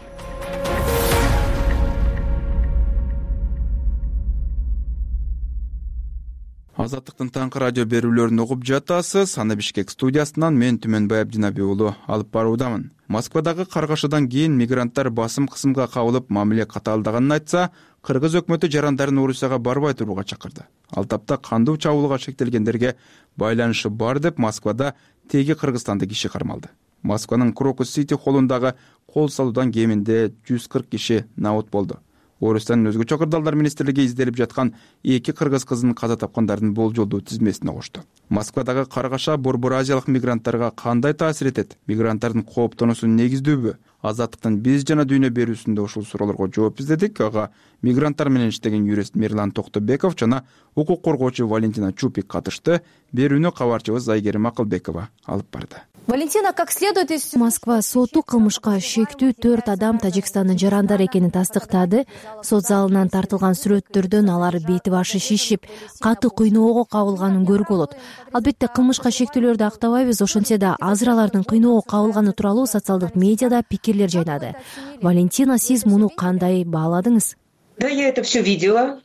Азаттыктын таңкы радио берүүлөрүн угуп жатасыз. Аны Бишкек студиясынан мен Түмөнбай Абдинабек уулу алып баруудамын. Москвадагы каргашадан кийин мигранттар басым кысымга кабылып мамиле катаалдаганын айтса, Кыргыз өкмөтү жарандарын Орусияга барбай турууга чакырды. Ал тапта кандуу чабуулга шектелгендерге байланышы бар деп Москвада теги кыргызстандык киши кармалды. Москванын Крокус-Сити холлундагы кол салуудан кеминде 140 киши набут болду. Орусиянын өзгөчө кырдаалдар министрлиги изделип жаткан 2 кыргыз кызын каза тапкандардын болжолдуу тизмесине кошту. Москвадагы каргаша борбор азиялык мигранттарга кандай таасир этет? Мигранттардын кооптонуусу негиздүүбү? Азаттыктын биз жана дүйнө берүүсүндө ушул суроолорго жооп издедик. Ага мигранттар менен иштеген юрист Мирлан Токтобеков жана укук коргоочу Валентина Чупик катышты. Берүүнү кабарчыбыз Зайгерим Акылбекова алып барды. Валентина, как следует из Москва соту кылмышка шектүү 4 адам Тажикстандын жарандар экенин тастыктады. Сот залынан тартылган сүрөттөрдөн алар бети башы шишип, катуу кыйноого кабылганын көрүүгө болот. Албетте кылмышка шектүүлөрдү актабайбыз, ошентсе да азыр алардын кыйноого кабылганы тууралуу социалдык медиада пикирлер жайнады. Валентина, сиз муну кандай бааладыңыз? Да, я это все видела.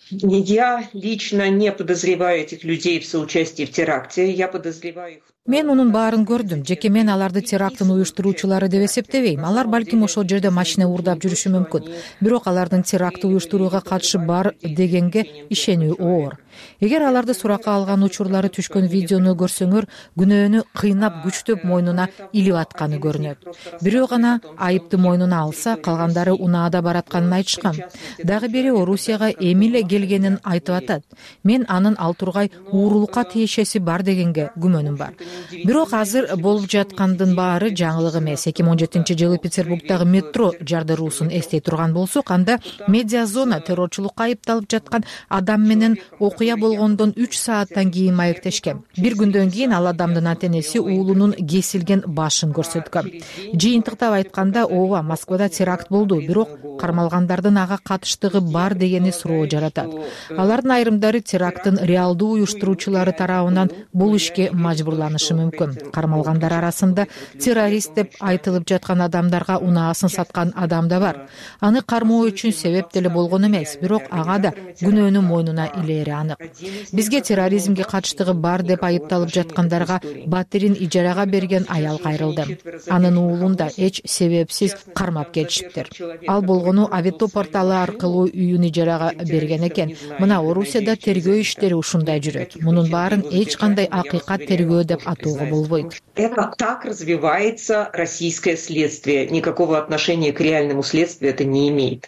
Я лично не подозреваю этих людей в соучастии в теракте. Я подозреваю их. Мен мунун баарын көрдүм. Жеке мен аларды теракттын уюштуруучулары деп эсептебейм. Алар балким ошол жерде машина уурдап жүрүшү мүмкүн. Бирок алардын терактты уюштурууга катышы бар дегенге ишенүү оор. Эгер аларды суракка алган учурлары түшкөн видеону көрсөңөр, күнөөнү кыйнап күчтөп мойнуна илип атканы көрүнөт. Бирөө гана айыпты мойнуна алса, калгандары унаада баратканын айтышкан. Дагы бири Орусияга эми эле келгенин айтып атат. Мен анын ал тургай уурулукка тиешеси бар дегенге күмөнүм бар. Бирок азыр болуп жаткандын баары жаңылык эмес. 2017-жылы Петербургдагы метро жардыруусун эстей турган болсок, анда медиа зона террорчулукка айыпталып жаткан адам менен окуя болгондон 3 сааттан кийин маектешкен. Бир күндөн кийин ал адамдын ата-энеси уулунун кесилген башын көрсөткөн. Жыйынтыктап айтканда, ооба, Москвада теракт болду, бирок кармалгандардын ага катыштыгы бар дегени суроо жаратат. Алардын айрымдары теракттын реалдуу уюштуруучулары тарабынан бул ишке мажбурланышы мүмкүн. Кармалгандар арасында террорист деп айтылып жаткан адамдарга унаасын саткан адам да бар. Аны кармоо үчүн себеп деле болгон эмес, бирок ага да күнөөнү мойнуна илери анык. Бизге терроризмге катыштыгы бар деп айыпталып жаткандарга батирин ижарага берген аял кайрылды. Анын уулун да эч себепсиз кармап кетишиптир. Ал болгону Авито порталы аркылуу үйүн ижарага берген экен. Мына Орусияда тергөө иштери ушундай жүрөт. Мунун баарын эч кандай акыйкат тергөө деп атууга болбойт. Это так развивается российское следствие. Никакого отношения к реальному следствию это не имеет.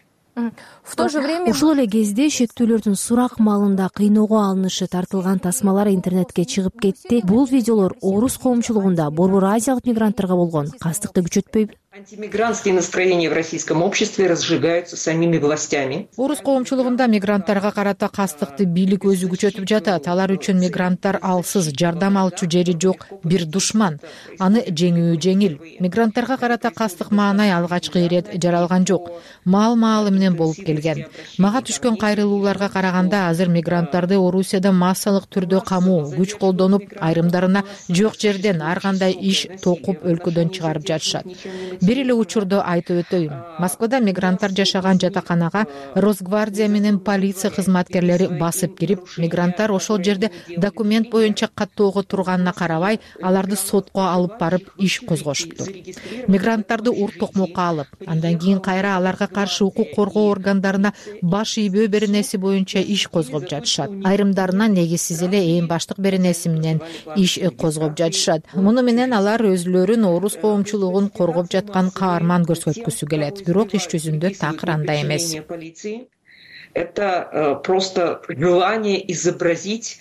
В то же время ушул эле кезде шектүүлөрдүн сурак маалында кыйноого алынышы тартылган тасмалар интернетке чыгып кетти. Бул видеолор орус коомчулугунда борбор азиялык мигранттарга болгон кастыкты күчөтпөйбү? Антимигрантские настроения в российском обществе разжигаются самими властями. Орус коомчулугунда мигранттарга карата кастыкты бийлик өзү күчөтүп жатат. Алар үчүн мигранттар алсыз, жардам алчу жери жок бир душман. Аны жеңүү жеңил. Мигранттарга карата кастык маанай алгачкы ирет жаралган жок. Маал-маалы менен болуп келген. Мага түшкөн кайрылууларга караганда азыр мигранттарды Орусияда массалык түрдө камуу, күч колдонуп, айрымдарына жок жерден ар кандай иш токуп өлкөдөн чыгарып жатышат. Бир эле учурду айтып өтөйүн. Москвада мигранттар жашаган жатаканага Росгвардия менен полиция кызматкерлери басып кирип, мигранттар ошол жерде документ боюнча каттоого турганына карабай, аларды сотко алып барып иш козгошуптур. Мигранттарды ур токмокко алып, андан кийин кайра аларга каршы укук коргоо органдарына баш ийбөө беренеси боюнча иш козгоп жатышат. Айрымдарына негизсиз эле ээн баштык беренеси менен иш козгоп жатышат. Муну менен алар өзүлөрүн орус коомчулугун коргоп жаткан каарман көрсөткүсү келет. Бирок иш жүзүндө такыр андай эмес. Это просто желание изобразить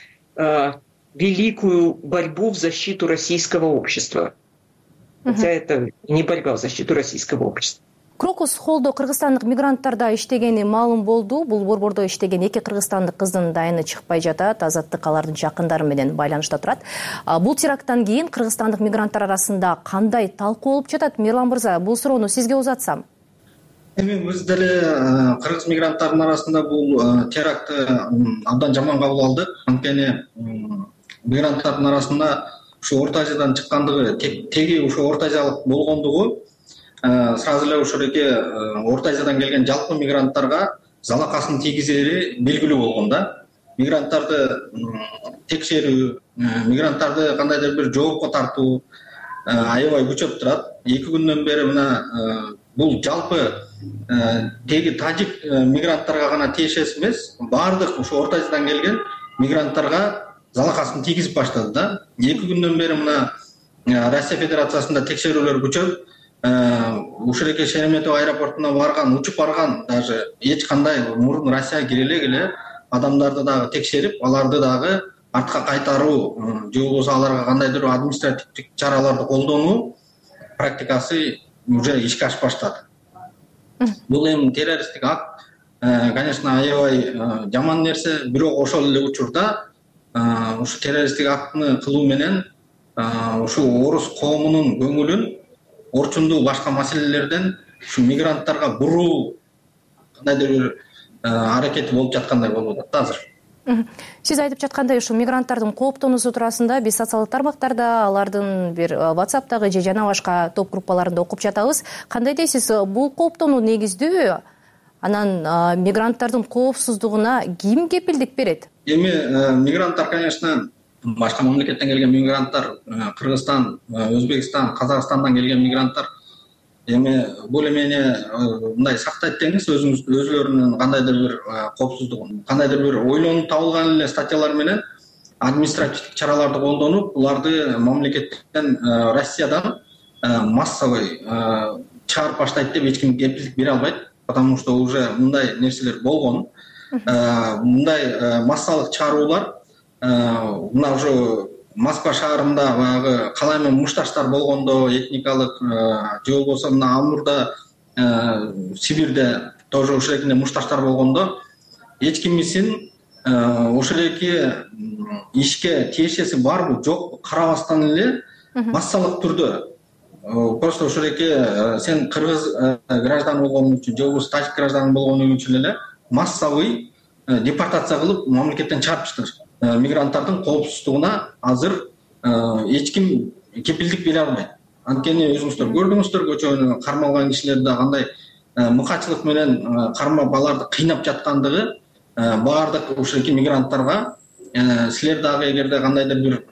великую борьбу в защиту российского общества. Хотя это не борьба в защиту российского общества. Крокус холдо кыргызстандык мигранттарда иштегени маалым болду. Бул борбордо иштеген 2 кыргызстандык кыздын дайыны чыкпай жатат. Азаттык алардын жакындары менен байланышта турат. Бул теракттан кийин кыргызстандык мигранттар арасында кандай талкуу болуп жатат? Мирлан мырза, бул суроону сизге узатсам. Эми биз деле кыргыз мигранттардын арасында бул терактты абдан жаман кабыл алдык. Анткени мигранттардын арасында ушу Орто Азиядан чыккандыгы, теги ушу Орто Азиялык болгондугу сразу эле ушуреке Орто Азиядан келген жалпы мигранттарга залакасын тийгизери белгилүү болгон да. Мигранттарды текшерүү, мигранттарды кандайдыр бир жоопко тартуу аябай күчөп турат. 2 күндөн бери мына бул жалпы теги тажик мигранттарга гана тиешеси эмес, баардык ушу Орто Азиядан келген мигранттарга залакасын тийгизип баштады да. 2 күндөн бери мына Россия Федерациясында текшерүүлөр күчөп, ушуреке Шереметьево аэропортуна барган, учуп барган, даже эч кандай мурун Россияга кире эле адамдарды дагы текшерип, аларды дагы артка кайтаруу же болбосо аларга кандайдыр административдик чараларды колдонуу практикасы уже ишке ашып баштады. Бул эми террористтик акт, конечно, аябай жаман нерсе, бирок ошол эле учурда ушу террористтик актыны кылуу менен ушу орус коомунун көңүлүн орчундуу башка маселелерден ушу мигранттарга буруу кандайдыр бир аракети болуп жаткандай болуп атат азыр. Сиз айтып жаткандай ушу мигранттардын кооптонуусу туурасында биз социалдык тармактарда, алардын бир WhatsApp'тагы же жана башка топ группаларында окуп жатабыз. Кандай дейсиз, бул кооптонуу негиздүү? Анан мигранттардын коопсуздугуна ким кепилдик берет? Эми мигранттар, конечно, башка мамлекеттен келген мигранттар, Кыргызстан, Өзбекстан, Казакстандан келген мигранттар эми более менее мындай сактайт деңиз, өзүлөрүнүн кандайдыр бир коопсуздугун, кандайдыр бир ойлонуп табылган эле статьялар менен административдик чараларды колдонуп, буларды мамлекеттен, Россиядан массовый чыгарып баштайт деп эч ким кепилдик бере албайт, потому что уже мындай нерселер болгон. Мындай массалык чыгаруулар мына уже Москва шаарында баягы калайма мушташтар болгондо, этникалык же болбосо мына Амурда, Сибирде тоже ошол эле мушташтар болгондо эч кимисин ошол эле ишке тиешеси барбы жокпу карабастан эле массалык түрдө просто ошол эле сен кыргыз граждан болгону үчүн же болбосо тажик граждан болгону үчүн эле массовый депортация кылып мамлекеттен чыгарышты. Мигранттардын коопсуздугуна азыр эч ким кепилдик бере албайт. Анткени өзүңүздөр көрдүңүздөр, көчөнү кармалган кишилерди кандай мыкачылык менен кармап аларды кыйнап жаткандыгы баардык ушул мигранттарга силер дагы эгерде кандайдыр бир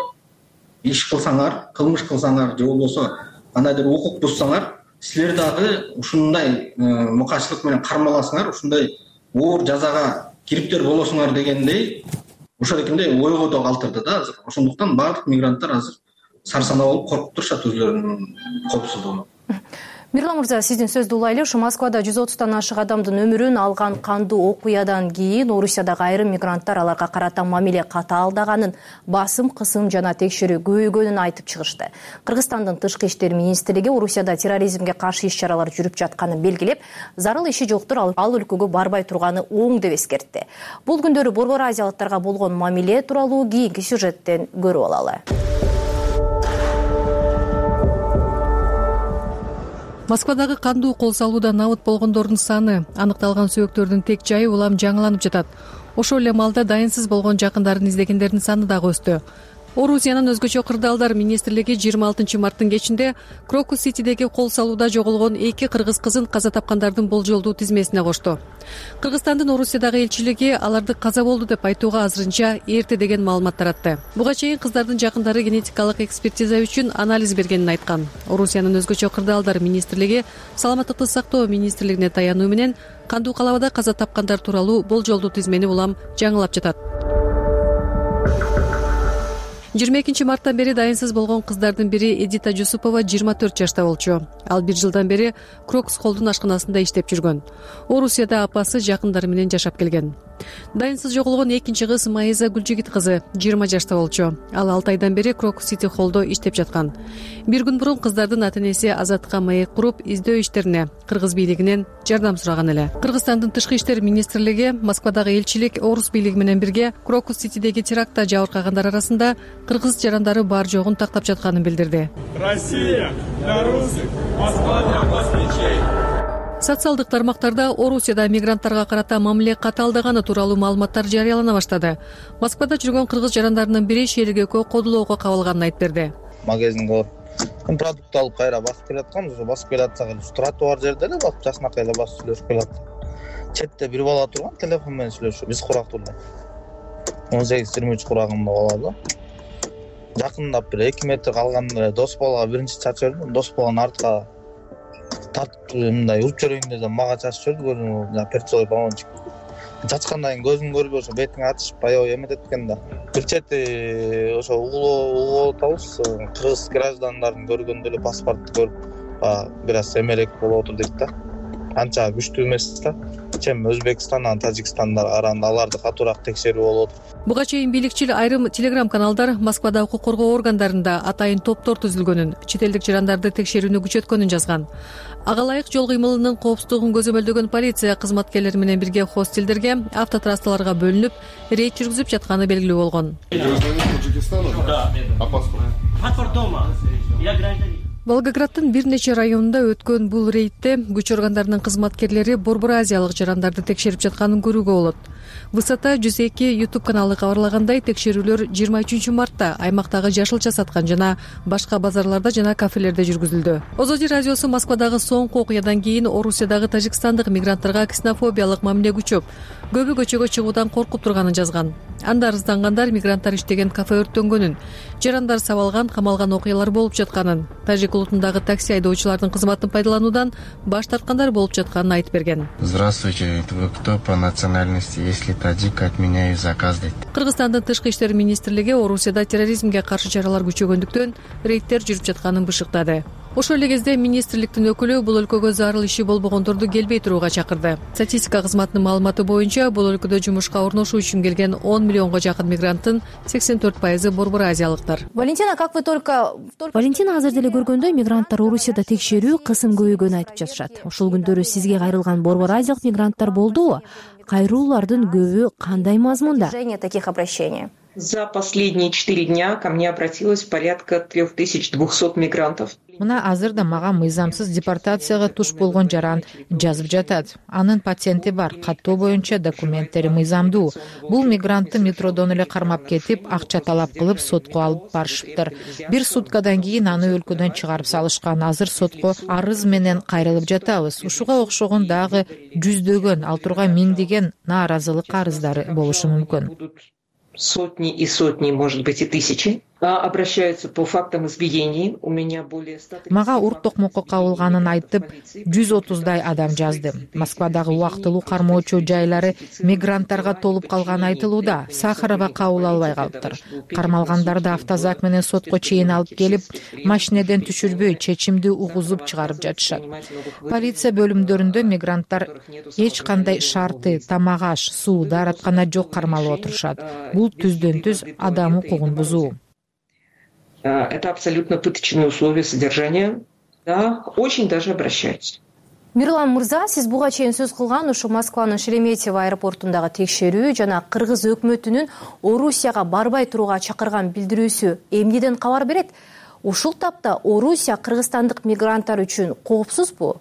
иш кылсаңар, кылмыш кылсаңар же болбосо кандайдыр укук бузсаңар, силер дагы ушундай мыкачылык менен кармаласыңар, ушундай оор жазага кириптер болосуңар дегендей ошол экендей ойго да калтырды да азыр. Ошондуктан баардык мигранттар азыр сарсанаа болуп коркуп турушат өзүлөрүнүн коопсуздугуна. Мирлан мырза, сиздин сөздү улайлы. Ушу Москвада 130тан ашык адамдын өмүрүн алган кандуу окуядан кийин Орусиядагы айрым мигранттар аларга карата мамиле катаалдаганын, басым, кысым жана текшерүү көбөйгөнүн айтып чыгышты. Кыргызстандын тышкы иштер министрлиги Орусияда терроризмге каршы иш-чаралар жүрүп жатканын белгилеп, зарыл иши жоктур, ал өлкөгө барбай турганы оң деп эскертти. Бул күндөрү борбор азиялыктарга болгон мамиле тууралуу кийинки сюжеттен көрүп алалы. Москвадагы кандуу кол салуудан абыт болгондордун саны, аныкталган сөбөктөрдүн тек жайы улам жаңыланып жатат. Ошол эле маалда дайынсыз болгон жакындарын издегендердин саны дагы өстү. Орусиянын өзгөчө кырдаалдар министрлиги 26 марттын кечинде Крокус-Ситидеги кол салууда жоголгон 2 кыргыз кызын каза тапкандардын болжолдуу тизмесине кошту. Кыргызстандын Орусиядагы элчилиги аларды каза болду деп айтууга азырынча эрте деген маалымат таратты. Буга чейин кыздардын жакындары генетикалык экспертиза үчүн анализ бергенин айткан. Орусиянын өзгөчө кырдаалдар министрлиги саламаттыкты сактоо министрлигине таянуу менен кандуу калабада каза тапкандар тууралуу болжолдуу тизмени улам жаңылап жатат. 22 марттан бери дайынсыз болгон кыздардын бири Эдита Жусупова 24 жашта болчу. Ал 1 жылдан бери Крокус холдун ашканасында иштеп жүргөн. Орусияда апасы жакындары менен жашап келген. Дайынсыз жоголгон экинчи кыз Майза Гүлжигит кызы 20 жашта болчу. Ал 6 айдан бери Крокус-Сити холдо иштеп жаткан. Бир күн мурун кыздардын ата-энеси азаттыкка маек куруп, издөө иштерине кыргыз бийлигинен жардам сураган эле. Кыргызстандын тышкы иштер министрлиги Москвадагы элчилик орус бийлиги менен бирге Крокус-Ситидеги терактта жабыркагандар арасында кыргыз жарандары бар жогун тактап жатканын билдирди. Россия для русских, Москва для москвичей. Социалдык тармактарда Орусияда мигранттарга карата мамиле катаалдаганы тууралуу маалыматтар жарыялана баштады. Москвада жүргөн кыргыз жарандарынын бири Шелигекөө кодулоого кабылганын айтып берди. Магазинге продукт алып кайра басып келаткан, басып келатсак эле тротуар жерде эле басып жакынакай эле басып сүйлөшүп келатты. Четте бир бала турган, телефон менен сүйлөшүп, биз курактуу. 18-23 курагында болду. Жакындап бир 2 метр калганда эле дос балага биринчи чачып бердим. Дос баланы артка тартып мындай уруп жөрөйүн десем мага чачып жиберди. Перцовый баллончик. Чачкандан кийин көзүң көрбөй ошо бетиңе атышып аябай эметет экен да. Бир чети ошо угулуп атабыз. Кыргыз граждандарын көргөндө эле паспорту көрүп, бир аз эмерек болуп отур дейт да. Анча күчтүү эмес да. Чем Өзбекстандан, Тажикстандан арасында аларды катуураак текшерүү болот. Буга чейин бийликчил айрым телеграм-каналдар Москвада укук коргоо органдарында атайын топтор түзүлгөнүн, чет элдик жарандарды текшерүүнү күчөткөнүн жазган. Ага ылайык жол кыймылынын коопсуздугун көзөмөлдөгөн полиция кызматкерлери менен бирге хостелдерге, автотрассаларга бөлүнүп, рейд жүргүзүп жатканы белгилүү болгон. Паспорт дома. Я гражданин. Волгограддын бир нече районунда өткөн бул рейдте күч органдарынын кызматкерлери борбор азиялык жарандарды текшерип жатканын көрүүгө болот. Высота 102 YouTube каналы кабарлагандай, текшерүүлөр 23 мартта аймактагы жашылча саткан жана башка базарларда жана кафелерде жүргүзүлдү. Озоди радиосу Москвадагы соңку окуядан кийин Орусиядагы тажикстандык мигранттарга ксенофобиялык мамиле күчөп, көбү көчөгө чыгуудан коркуп турганын жазган. Анда арыздангандар мигранттар иштеген кафе өрттөнгөнүн, жарандар сабалган, камалган окуялар болуп жатканын, тажик улутундагы такси айдоочулардын кызматын пайдалануудан баш тарткандар болуп жатканын айтып берген. Здравствуйте, вы кто по национальности? Если таджик, отменяю заказ дейт. Кыргызстандын тышкы иштер министрлиги Орусияда терроризмге каршы чаралар күчөгөндүктөн рейдтер жүрүп жатканын бышыктады. Ошол эле кезде министрликтин өкүлү бул өлкөгө зарыл иши болбогондорду келбей турууга чакырды. Статистика кызматынын маалыматы боюнча, бул өлкөдө жумушка орношуу үчүн келген 10 миллионго жакын мигранттын 84% борбор азиялыктар. Валентина, азыр деле көргөндөй, мигранттар Орусияда текшерүү, кысым көбөйгөнүн айтып жатышат. Ушул күндөрү сизге кайрылган борбор азиялык мигранттар болдубу? Кайрылуулардын көбү кандай мазмунда? Таких обращений. За последние 4 дня ко мне обратилось порядка 3200 мигрантов. Мына азыр да мага мыйзамсыз депортацияга туш болгон жаран жазып жатат. Анын патенти бар, каттоо боюнча документтери мыйзамдуу. Бул мигрантты метродон эле кармап кетип, акча талап кылып сотко алып барышыптыр. Бир суткадан кийин аны өлкөдөн чыгарып салышкан. Азыр сотко арыз менен кайрылып жатабыз. Ушуга окшогон дагы жүздөгөн, ал тургай миңдеген нааразылык арыздары болушу мүмкүн. Сотни и сотни, может быть, и тысячи. обращаются по фактам избиений. У меня более 100. Мага урт токмокко кабылганын айтып 130 адам жазды. Москвадагы убактылуу кармоочу жайлары мигранттарга толуп калганы айтылууда. Сахарова кабыл албай калыптыр. Кармалгандарды автозак менен сотко чейин алып келип, машинеден түшүрбөй чечимди угузуп чыгарып жатышат. Полиция бөлүмдөрүндө мигранттар эч кандай шарты, тамак аш, суу, даараткана жок кармалып отурушат. Бул түздөн түз адам укугун бузуу. Это абсолютно пыточные условия содержания. Да, очень даже обращаются. Мирлан мырза, сиз буга чейин сөз кылган ушу Москванын Шереметьево аэропортундагы текшерүү жана кыргыз өкмөтүнүн Орусияга барбай турууга чакырган билдирүүсү эмнеден кабар берет? Ушул тапта Орусия кыргызстандык мигранттар үчүн коопсузбу?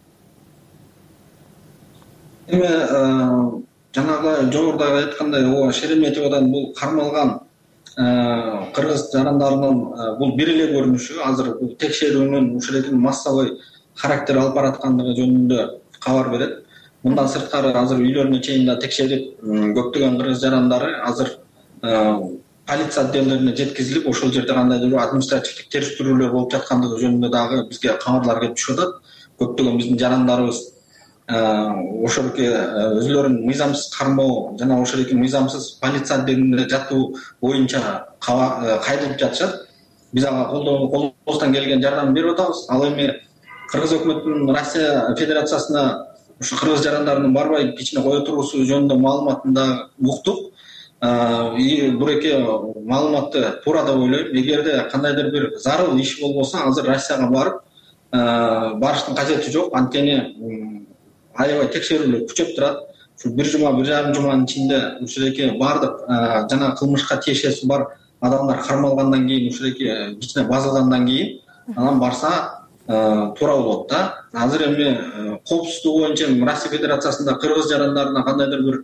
Эми жанагы жогоруда айткандай, Шереметьеводон бул кармалган кыргыз жарандарынын бул бир эле көрүнүшү азыр бул текшерүүнүн ушул эле массовый характер алып бараткандыгы жөнүндө кабар берет. Мындан сырткары азыр үйлөрүнө чейин да текшерип, көптөгөн кыргыз жарандары азыр полиция отделдерине жеткизилип, ошол жерде кандайдыр бир административдик териштирүүлөр болуп жаткандыгы жөнүндө дагы бизге кабарлар келип түшүп атат. Көптөгөн биздин жарандарыбыз ошолки өзүлөрүн мыйзамсыз кармоо жана ошолки мыйзамсыз полиция отделинде жатуу боюнча кайрылып жатышат. Биз ага колубуздан келген жардам берип атабыз. Ал эми кыргыз өкмөтүнүн Россия Федерациясына ушу кыргыз жарандарынын барбай кичине кое туруусу жөнүндө маалыматын да уктук. Буреке маалыматты туура деп ойлойм. Эгерде кандайдыр бир зарыл иш болбосо, азыр Россияга барып барыштын кажети жок. Анткени аябай текшерүүлөр күчөп турат. Ушу бир жума, бир жарым жуманын ичинде ушуреке бардык жана кылмышка тиешеси бар адамдар кармалгандан кийин, ушуреке кичине базылгандан кийин анан барса туура болот да. Азыр эми коопсуздугу боюнча Россия Федерациясында кыргыз жарандарына кандайдыр бир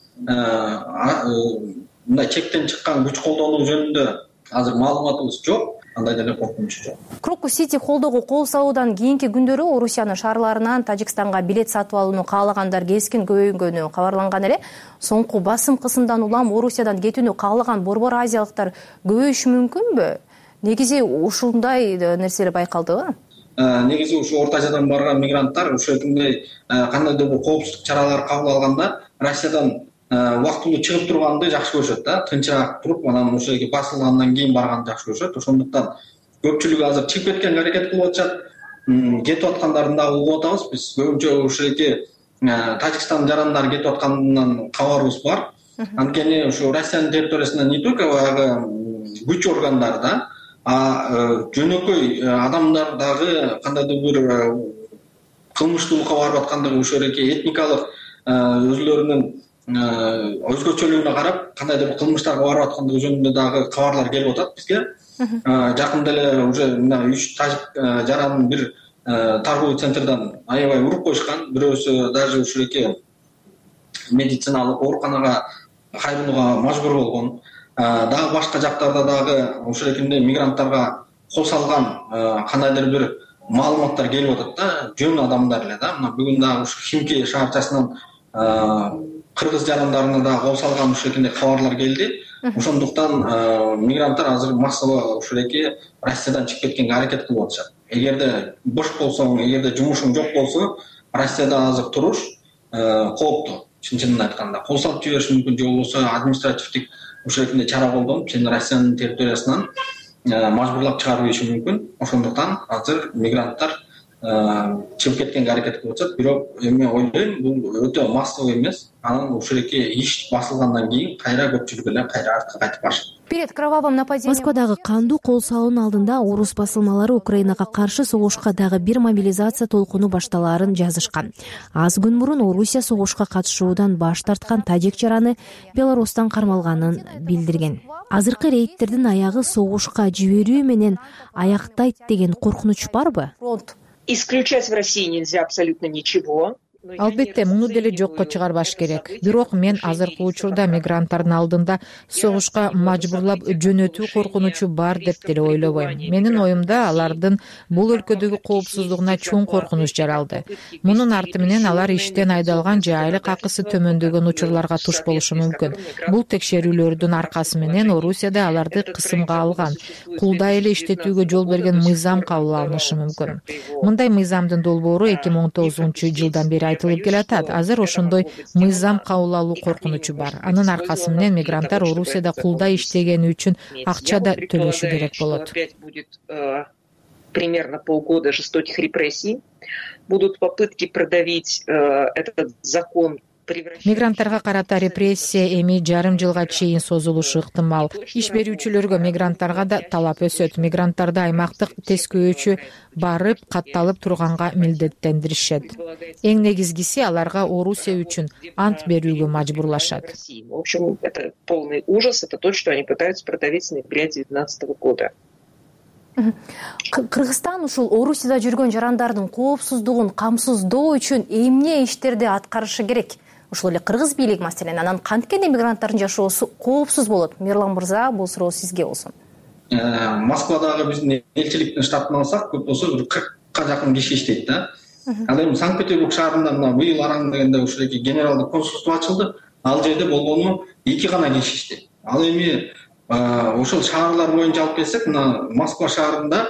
мындай чектен чыккан күч колдонуу жөнүндө азыр маалыматыбыз жок. Андай деле коркунуч жок. Крокус Сити холдоого кол салуудан кийинки күндөрү Орусиянын шаарларынан Тажикстанга билет сатып алууну каалагандар кескин көбөйгөнү кабарланган эле. Соңку басым кысымдан улам Орусиядан кетүүнү каалаган борбор азиялыктар көбөйүшү мүмкүнбү? Негизи ушундай нерселер байкалдыбы? Негизи ушу Орто Азиядан барган мигранттар ушундай кандайдыр бир коопсуздук чаралар кабыл алганда Россиядан убактылуу чыгып турганды жакшы көрүшөт да. Тынчыраак туруп, анан ошоге басылгандан кийин барганды жакшы көрүшөт. Ошондуктан көпчүлүгү азыр чыгып кеткенге аракет кылып атышат. Кетип аткандарын дагы угуп атабыз. Биз көбүнчө ошоге Тажикстан жарандары кетип атканынан кабарыбыз бар. Анткени ушу Россиянын территориясынан не только күч органдары да, жөнөкөй адамдар дагы кандайдыр бир кылмыштуулукка барып аткандыгы, ошоге этникалык өзүлөрүнүн өзгөчөлүгүнө карап кандайдыр бир кылмыштарга барып аткандыгы жөнүндө дагы кабарлар келип атат бизге. Жакында эле уже мына 3 тажик жаранын бир торговый центрден аябай уруп коюшкан. Бирөөсү даже ушуреке медициналык ооруканага кайрылууга мажбур болгон. Дагы башка жактарда дагы ушурекинде мигранттарга кол салган кандайдыр бир маалыматтар келип атат да, жөн адамдар эле да. Мына бүгүн дагы ушу Химки шаарчасынан кыргыз жарандарына да кол салган ушекинде кабарлар келди. Ошондуктан мигранттар азыр массалуу ушуреке Россиядан чыгып кеткенге аракет кылып атышат. Эгерде бош болсоң, эгерде жумушуң жок болсо, Россияда азыр туруш кооптуу. Чын-чынын айтканда, кол салып жибериши мүмкүн, же болбосо административдик ушекинде чара колдонуп, сени Россиянын территориясынан мажбурлап чыгарып ийиши мүмкүн. Ошондуктан азыр мигранттар чыгып кеткенге аракет кылып атышат. Бирок эми ойлойм, бул өтө массовый эмес. Анан ушуреке иш басылгандан кийин кайра көпчүлүк эле кайра артка кайтып барышат. Перед кровавым нападением Москвадагы кандуу кол салуунун алдында орус басылмалары Украинага каршы согушка дагы бир мобилизация толкуну башталаарын жазышкан. Аз күн мурун Орусия согушка катышуудан баш тарткан тажик жараны Беларустан кармалганын билдирген. Азыркы рейдтердин аягы согушка жиберүү менен аяктайт деген коркунуч барбы? Исключать в России нельзя абсолютно ничего. албетте муну деле жокко чыгарбаш керек. Бирок мен азыркы учурда мигранттардын алдында согушка мажбурлап жөнөтүү коркунучу бар деп деле ойлобойм. Менин оюмда алардын бул өлкөдөгү коопсуздугуна чоң коркунуч жаралды. Мунун арты менен алар иштен айдалган же айлык акысы төмөндөгөн учурларга туш болушу мүмкүн. Бул текшерүүлөрдүн аркасы менен Орусияда аларды кысымга алган, кулдай эле иштетүүгө жол берген мыйзам кабыл алынышы мүмкүн. Мындай мыйзамдын долбоору 2019-жылдан бери айтылып келатат. Азыр ошондой мыйзам кабыл алуу коркунучу бар. Анын аркасы менен мигранттар Орусияда кулдай иштегени үчүн акча да төлөшү керек болот. Примерно полгода жестоких репрессий. Будут попытки продавить этот закон. Мигранттарга карата репрессия эми жарым жылга чейин созулушу ыктымал. Иш берүүчүлөргө мигранттарга да талап өсөт. Мигранттарды аймактык тескөөчү барып катталып турганга милдеттендиришет. Эң негизгиси аларга Орусия үчүн ант берүүгө мажбурлашат. В общем, это полный ужас. Это то, что они пытаются продавить с ноября 2019 года. Кыргызстан ушул Орусияда жүргөн жарандардын коопсуздугун камсыздоо үчүн эмне иштерди аткарышы керек? Ушул эле кыргыз бийлиги маселен анан канткен мигранттардын жашоосу коопсуз болот? Мирлан мырза, бул суроо сизге болсун. Москвадагы биздин элчиликтин штатын алсак, көп болсо 40ка жакын киши иштейт да. Ал эми Санкт-Петербург шаарында мына быйыл араң дегенде ушул эки генералдык консулство ачылды. Ал жерде болгону 2 гана киши иштейт. Ал эми ошол шаарлар боюнча алып келсек, мына Москва шаарында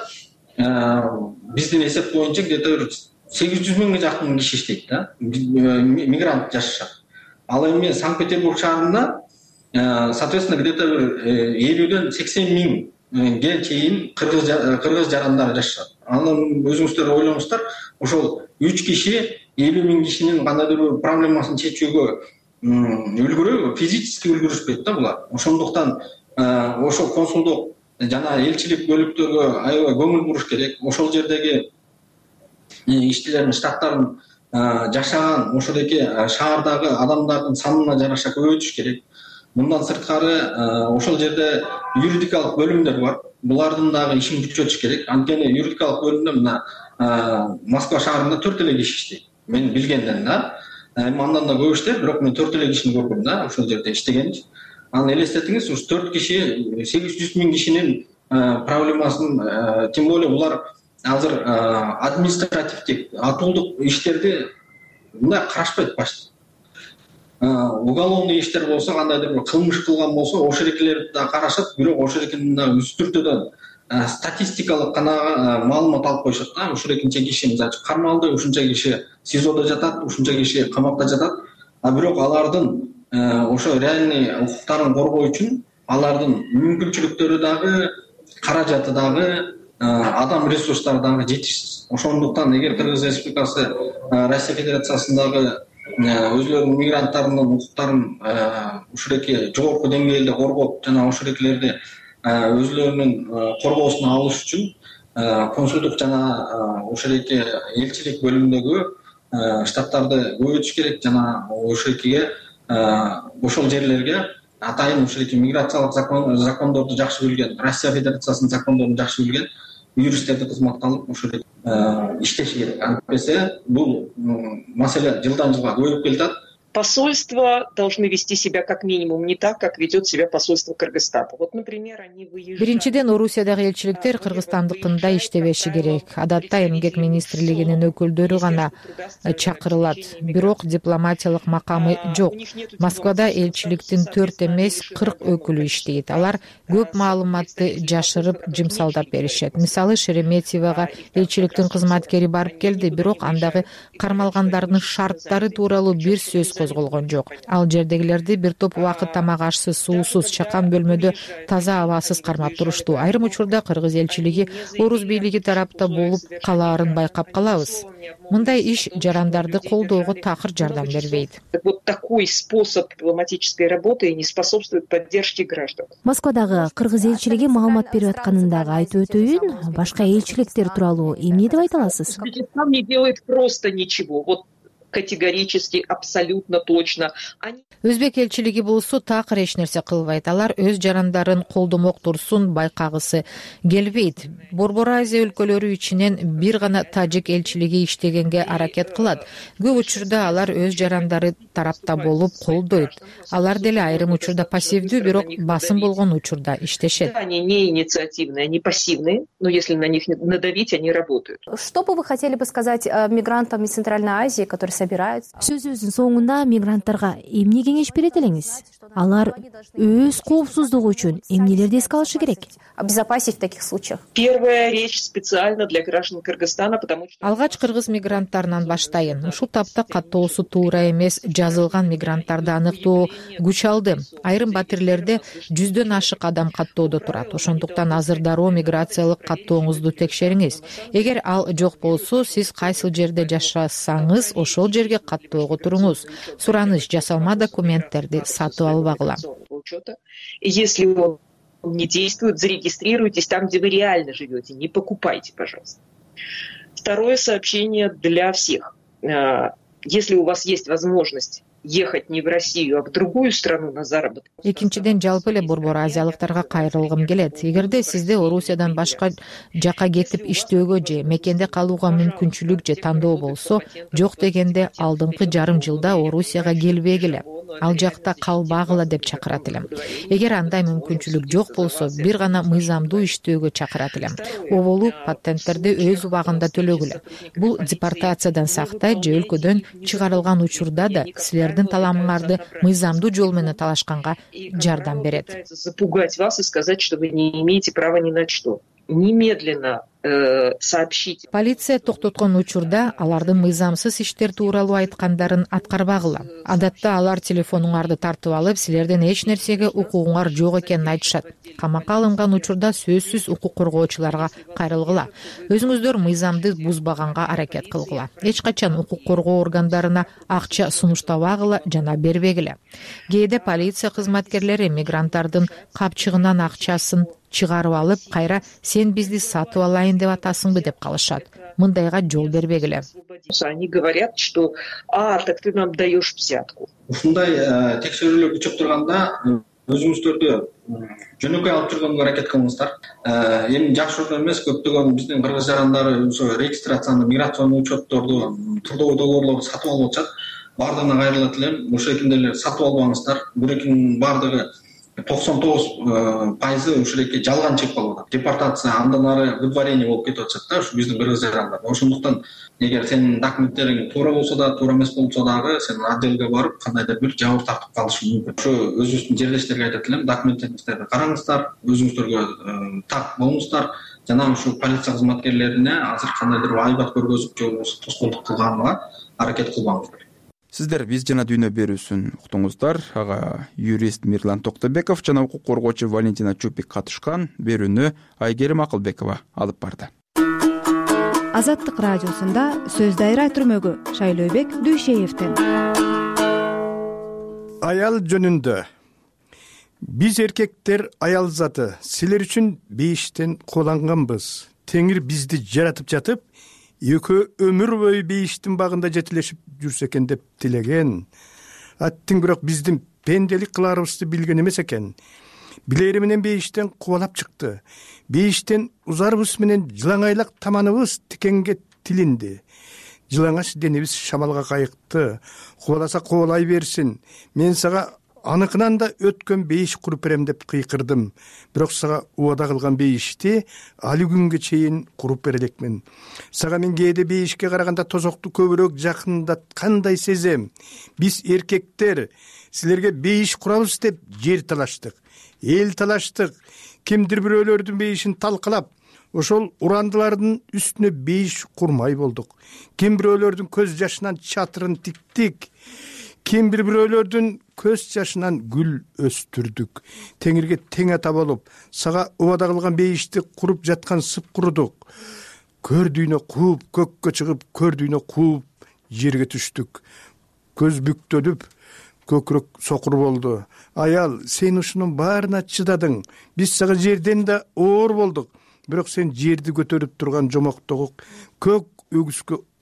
биздин эсеп боюнча где-то 800 миңге жакын киши иштейт да, мигрант жашашат. Ал эми Санкт-Петербург шаарында соответственно где-то 50-ден 80 миңге чейин кыргыз жарандар жашашат. Анын өзүңүздөр ойлоңуздар, ошол 3 киши 50 миң кишинин кандайдыр бир проблемасын чечүүгө үлгүрөбү, физически үлгүрүшпөйт да булар. Ошондуктан ошол консулдук жана элчилик бөлүктөргө аябай көңүл буруш керек. Ошол жердеги иштелердин штаттарын жашаган ошодоки шаардагы адамдардын санына жараша көбөйтүш керек. Мындан сырткары ошол жерде юридикалык бөлүмдөр бар. Булардын дагы ишин күчөтүш керек. Анткени юридикалык бөлүмдө мына Москва шаарында 4 эле киши иштейт. Мен билгенден да. Андан да көп иштейт, бирок мен 4 эле кишини көрдүм да, ошол жерде иштегенчи. Аны элестетиңиз, ушу 4 киши 800 миң кишинин проблемасын, тем более булар азыр административдик, атуулдук иштерди мындай карашпайт башта. Уголовный иштер болсо, кандайдыр бир кылмыш кылган болсо, ошол экилерди да карашат, бирок ошол экинин да үстүртөдөн статистикалык гана маалымат алып коюшат да. Ушул экинче киши мисалы кармалды, ушунча киши СИЗОдо жатат, ушунча киши камакта жатат. Бирок алардын ошо реальный укуктарын коргоо үчүн алардын мүмкүнчүлүктөрү дагы, каражаты дагы, адам ресурстары дагы жетишсиз. Ошондуктан эгер Кыргыз Республикасы Россия Федерациясындагы өзлөрүнүн мигранттарынын укуктарын ушул эки жогорку деңгээлде коргоп жана ошол экилерди өзлөрүнүн коргоосуна алыш үчүн консулдук жана ошол эки элчилик бөлүмүндөгү штаттарды көбөйтүш керек жана ошол экиге ошол жерлерге атайын ушул эки миграциялык закондорду жакшы билген, Россия Федерациясынын закондорун жакшы билген юристтерди кызматка алып ошол иштеши керек. Антпесе бул маселе жылдан жылга көбөйүп келатат. Посольства должны вести себя как минимум не так, как ведет себя посольство Кыргызстана. Вот, например, они выезжают. Биринчиден, Орусиядагы элчиликтер Кыргызстандыкындай иштебеши керек. Адатта эмгек министрлигинин өкүлдөрү гана чакырылат. Бирок дипломатиялык макамы жок. Москвада элчиликтин 4 эмес 40 өкүлү иштейт. Алар көп маалыматты жашырып, жымсалдап беришет. Мисалы, Шереметьевага элчиликтин кызматкери барып келди, бирок андагы кармалгандардын шарттары тууралуу бир сөз козголгон жок. Ал жердегилерди бир топ убакыт тамак ашсыз, суусуз, чакан бөлмөдө таза абасыз кармап турушту. Айрым учурда Кыргыз элчилиги Орус бийлиги тарапта болуп калаарын байкап калабыз. Мындай иш жарандарды колдоого такыр жардам бербейт. Вот такой способ дипломатической работы не способствует поддержке граждан. Москвадагы Кыргыз элчилиги маалымат берип атканын дагы айтып өтөйүн. Башка элчиликтер тууралуу эмне деп айта аласыз? Узбекистан не делает просто ничего. Вот категорически, абсолютно точно. Өзбек элчилиги болсо такыр эч нерсе кылбайт. Алар өз жарандарын колдомок турсун байкагысы келбейт. Борбор Азия өлкөлөрү ичинен бир гана тажик элчилиги иштегенге аракет кылат. Көп учурда алар өз жарандары тарапта болуп колдойт. Алар деле айрым учурда пассивдүү, бирок басым болгон учурда иштешет. Они не инициативные, они пассивные, но если на них надавить, они работают. Что бы вы хотели бы сказать мигрантам из Центральной Азии, которые собираются? Сөзүбүздүн соңунда мигранттарга эмне кеңеш берет элеңиз? Алар өз коопсуздугу үчүн эмнелерди эске алышы керек? Обезопасить в таких случаях. Первая речь специально для граждан Кыргызстана, потому что... Алгач кыргыз мигранттарынан баштайын. Ушул тапта каттоосу туура эмес жазылган мигранттарды аныктоо күч алды. Айрым батирлерде 100дөн ашык адам каттоодо турат. Ошондуктан азыр дароо миграциялык каттооңузду текшериңиз. Эгер ал жок болсо, сиз кайсыл жерде жашасаңыз, ошол жерге каттоого туруңуз. Сураныш жасалма документтерди сатып албагыла. Если он не действует, зарегистрируйтесь там, где вы реально живете. Не покупайте, пожалуйста. Второе сообщение для всех. Если у вас есть возможность ехать не в Россию, а в другую страну на заработок. Экинчиден, жалпы эле Борбор Азиялыктарга кайрылгым келет. Эгерде сизде Орусиядан башка жака кетип иштөөгө же мекенде калууга мүмкүнчүлүк же тандоо болсо, жок дегенде алдыңкы жарым жылда Орусияга келбегиле, ал жакта калбагыла деп чакырат элем. Эгер андай мүмкүнчүлүк жок болсо, бир гана мыйзамдуу иштөөгө чакырат элем. Оболу патенттерди өз убагында төлөгүлө. Бул депортациядан сактайт же өлкөдөн чыгарылган учурда да силердин таламыңарды мыйзамдуу жол менен талашканга жардам берет. Запугать вас и сказать, что вы не имеете права ни на что. Немедленно сообщите. Полиция токтоткон учурда алардын мыйзамсыз иштер тууралуу айткандарын аткарбагыла. Адатта алар телефонуңарды тартып алып, силердин эч нерсеге укугуңар жок экенин айтышат. Камакка алынган учурда сөзсүз укук коргоочуларга кайрылгыла. Өзүңүздөр мыйзамды бузбаганга аракет кылгыла. Эч качан укук коргоо органдарына акча сунуштабагыла жана бербегиле. Кээде полиция кызматкерлери мигранттардын капчыгынан акчасын чыгарып алып, кайра сен бизди сатып алайын деп атасыңбы деп калышат. Мындайга жол бербегиле. Они говорят, что так ты нам даешь взятку. Ушундай текшерүүлөр күчөп турганда өзүңүздөрдү жөнөкөй алып жүргөнгө аракет кылыңыздар. Эми жакшы эмес, көптөгөн биздин кыргыз жарандары ошо регистрацияны, миграционный учетторду, трудовой договорлорду сатып алып атышат. Бардыгына кайрылат элем. Ошо экиндейлер сатып албаңыздар. Бирөкүнүн бардыгы 99% ушул эки жалган чыгып калып атат. Депортация андан ары выдворение болуп кетип атышат да, ушу биздин кыргыз жарандар. Ошондуктан эгер сенин документтериң туура болсо да, туура эмес болсо дагы, сен отделге барып кандайдыр бир жабыр тартып калышы мүмкүн. Ошо өзүбүздүн жерлештерге айтат элем, документтериңизди караңыздар, өзүңүздөргө так болуңуздар. Жана ушу полиция кызматкерлерине азыр кандайдыр айбат көргөзүп же болбосо тоскоолдук кылганга аракет кылбаңыздар. Сиздер биз жана дүйнө берүүсүн уктуңуздар. Ага юрист Мирлан Токтобеков жана укук коргоочу Валентина Чупик катышкан. Берүүнү Айгерим Акылбекова алып барды. Азаттык радиосунда сөз дайра түрмөгү Шайлообек Дүйшеевден. Аял жөнүндө. Биз эркектер аял заты, силер үчүн бейиштен коланганбыз. Теңир бизди жаратып жатып, экөө өмүр бою бейиштин багында жетилешип жүрсө экен деп тилеген. Аттың бирок биздин пенделик кыларыбызды билген эмес экен. Билери менен бейиштен кубалап чыкты. Бейиштен узарыбыз менен жылаңайлак таманыбыз тикенге тилинди. Жылаңач денебиз шамалга кайыкты. Кубаласа кубалай берсин. Мен сага аныкынан да өткөн бейиш куруп берем деп кыйкырдым. Бирок сага убада кылган бейишти али күнгө чейин куруп бере элекмин. Сага мен кээде бейишке караганда тозокту көбүрөөк жакындаткандай сезем. Биз эркектер силерге бейиш курабыз деп жер талаштык, эл талаштык. Кимдир бирөөлөрдүн бейишин талкалап, ошол урандылардын үстүнө бейиш курмай болдук. Ким бирөөлөрдүн көз жашынан чатырын тиктик. Ким бирөөлөрдүн көз жашынан гүл өстүрдүк. Теңирге тең ата болуп, сага убада кылган бейишти куруп жаткан сыпкурдук. Көрдүйнө кууп, көккө чыгып, көрдүйнө кууп, жерге түштүк. Көз бүктөлүп, көкүрөк сокур болду. Аял, сен ушунун баарына чыдадың. Биз сага жерден да оор болдук. Бирок сен жерди көтөрүп турган жомоктогу көк өгүскө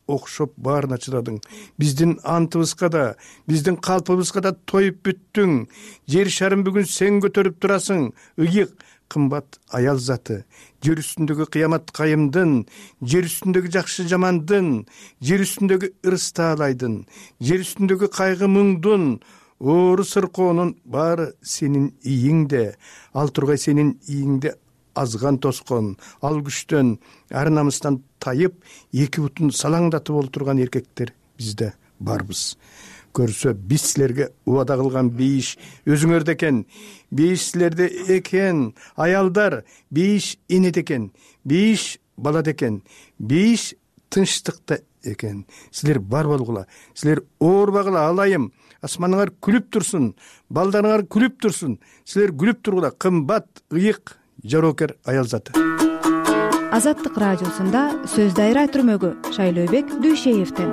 окшоп баарына чыдадың. Биздин антыбызга да, биздин калпыбызга да тоюп бүттүң. Жер шарын бүгүн сен көтөрүп турасың. Ыйык кымбат аял заты. Жер үстүндөгү кыямат кайымдын, жер үстүндөгү жакшы жамандын, жер үстүндөгү ырыс таалайдын, жер үстүндөгү кайгы муңдун, оору сыркоонун баары сенин ийиңде. Ал тургай сенин ийиңде азган тоскон, ал күчтөн, ар намыстан тайып, эки бутун салаңдатып олтурган эркектер бизде барбыз. Көрсө биз силерге убада кылган бейиш өзүңөрдө экен. Бейиш силерде экен. Аялдар, бейиш энеде экен. Бейиш балада экен. Бейиш тынчтыкта экен. Силер бар болгула. Силер оорбагыла, алайым. Асманыңар күлүп турсун. Балдарыңар күлүп турсун. Силер күлүп тургула. Кымбат, ыйык, жароокер аял заты. Азаттык радиосунда сөз дайра түрмөгү Шайлообек Дүйшеевден.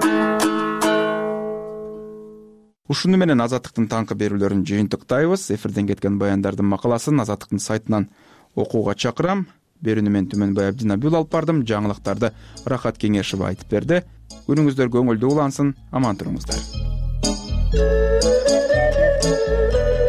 Ушуну менен Азаттыктын таңкы берүүлөрүн жыйынтыктайбыз. Эфирден кеткен баяндардын макаласын Азаттыктын сайтынан окууга чакырам. Берүүнү мен Түмөнбай Абдинабил алып бардым. Жаңылыктарды Рахат Кеңешова айтып берди. Күнүңүздөр көңүлдүү улансын, аман туруңуздар.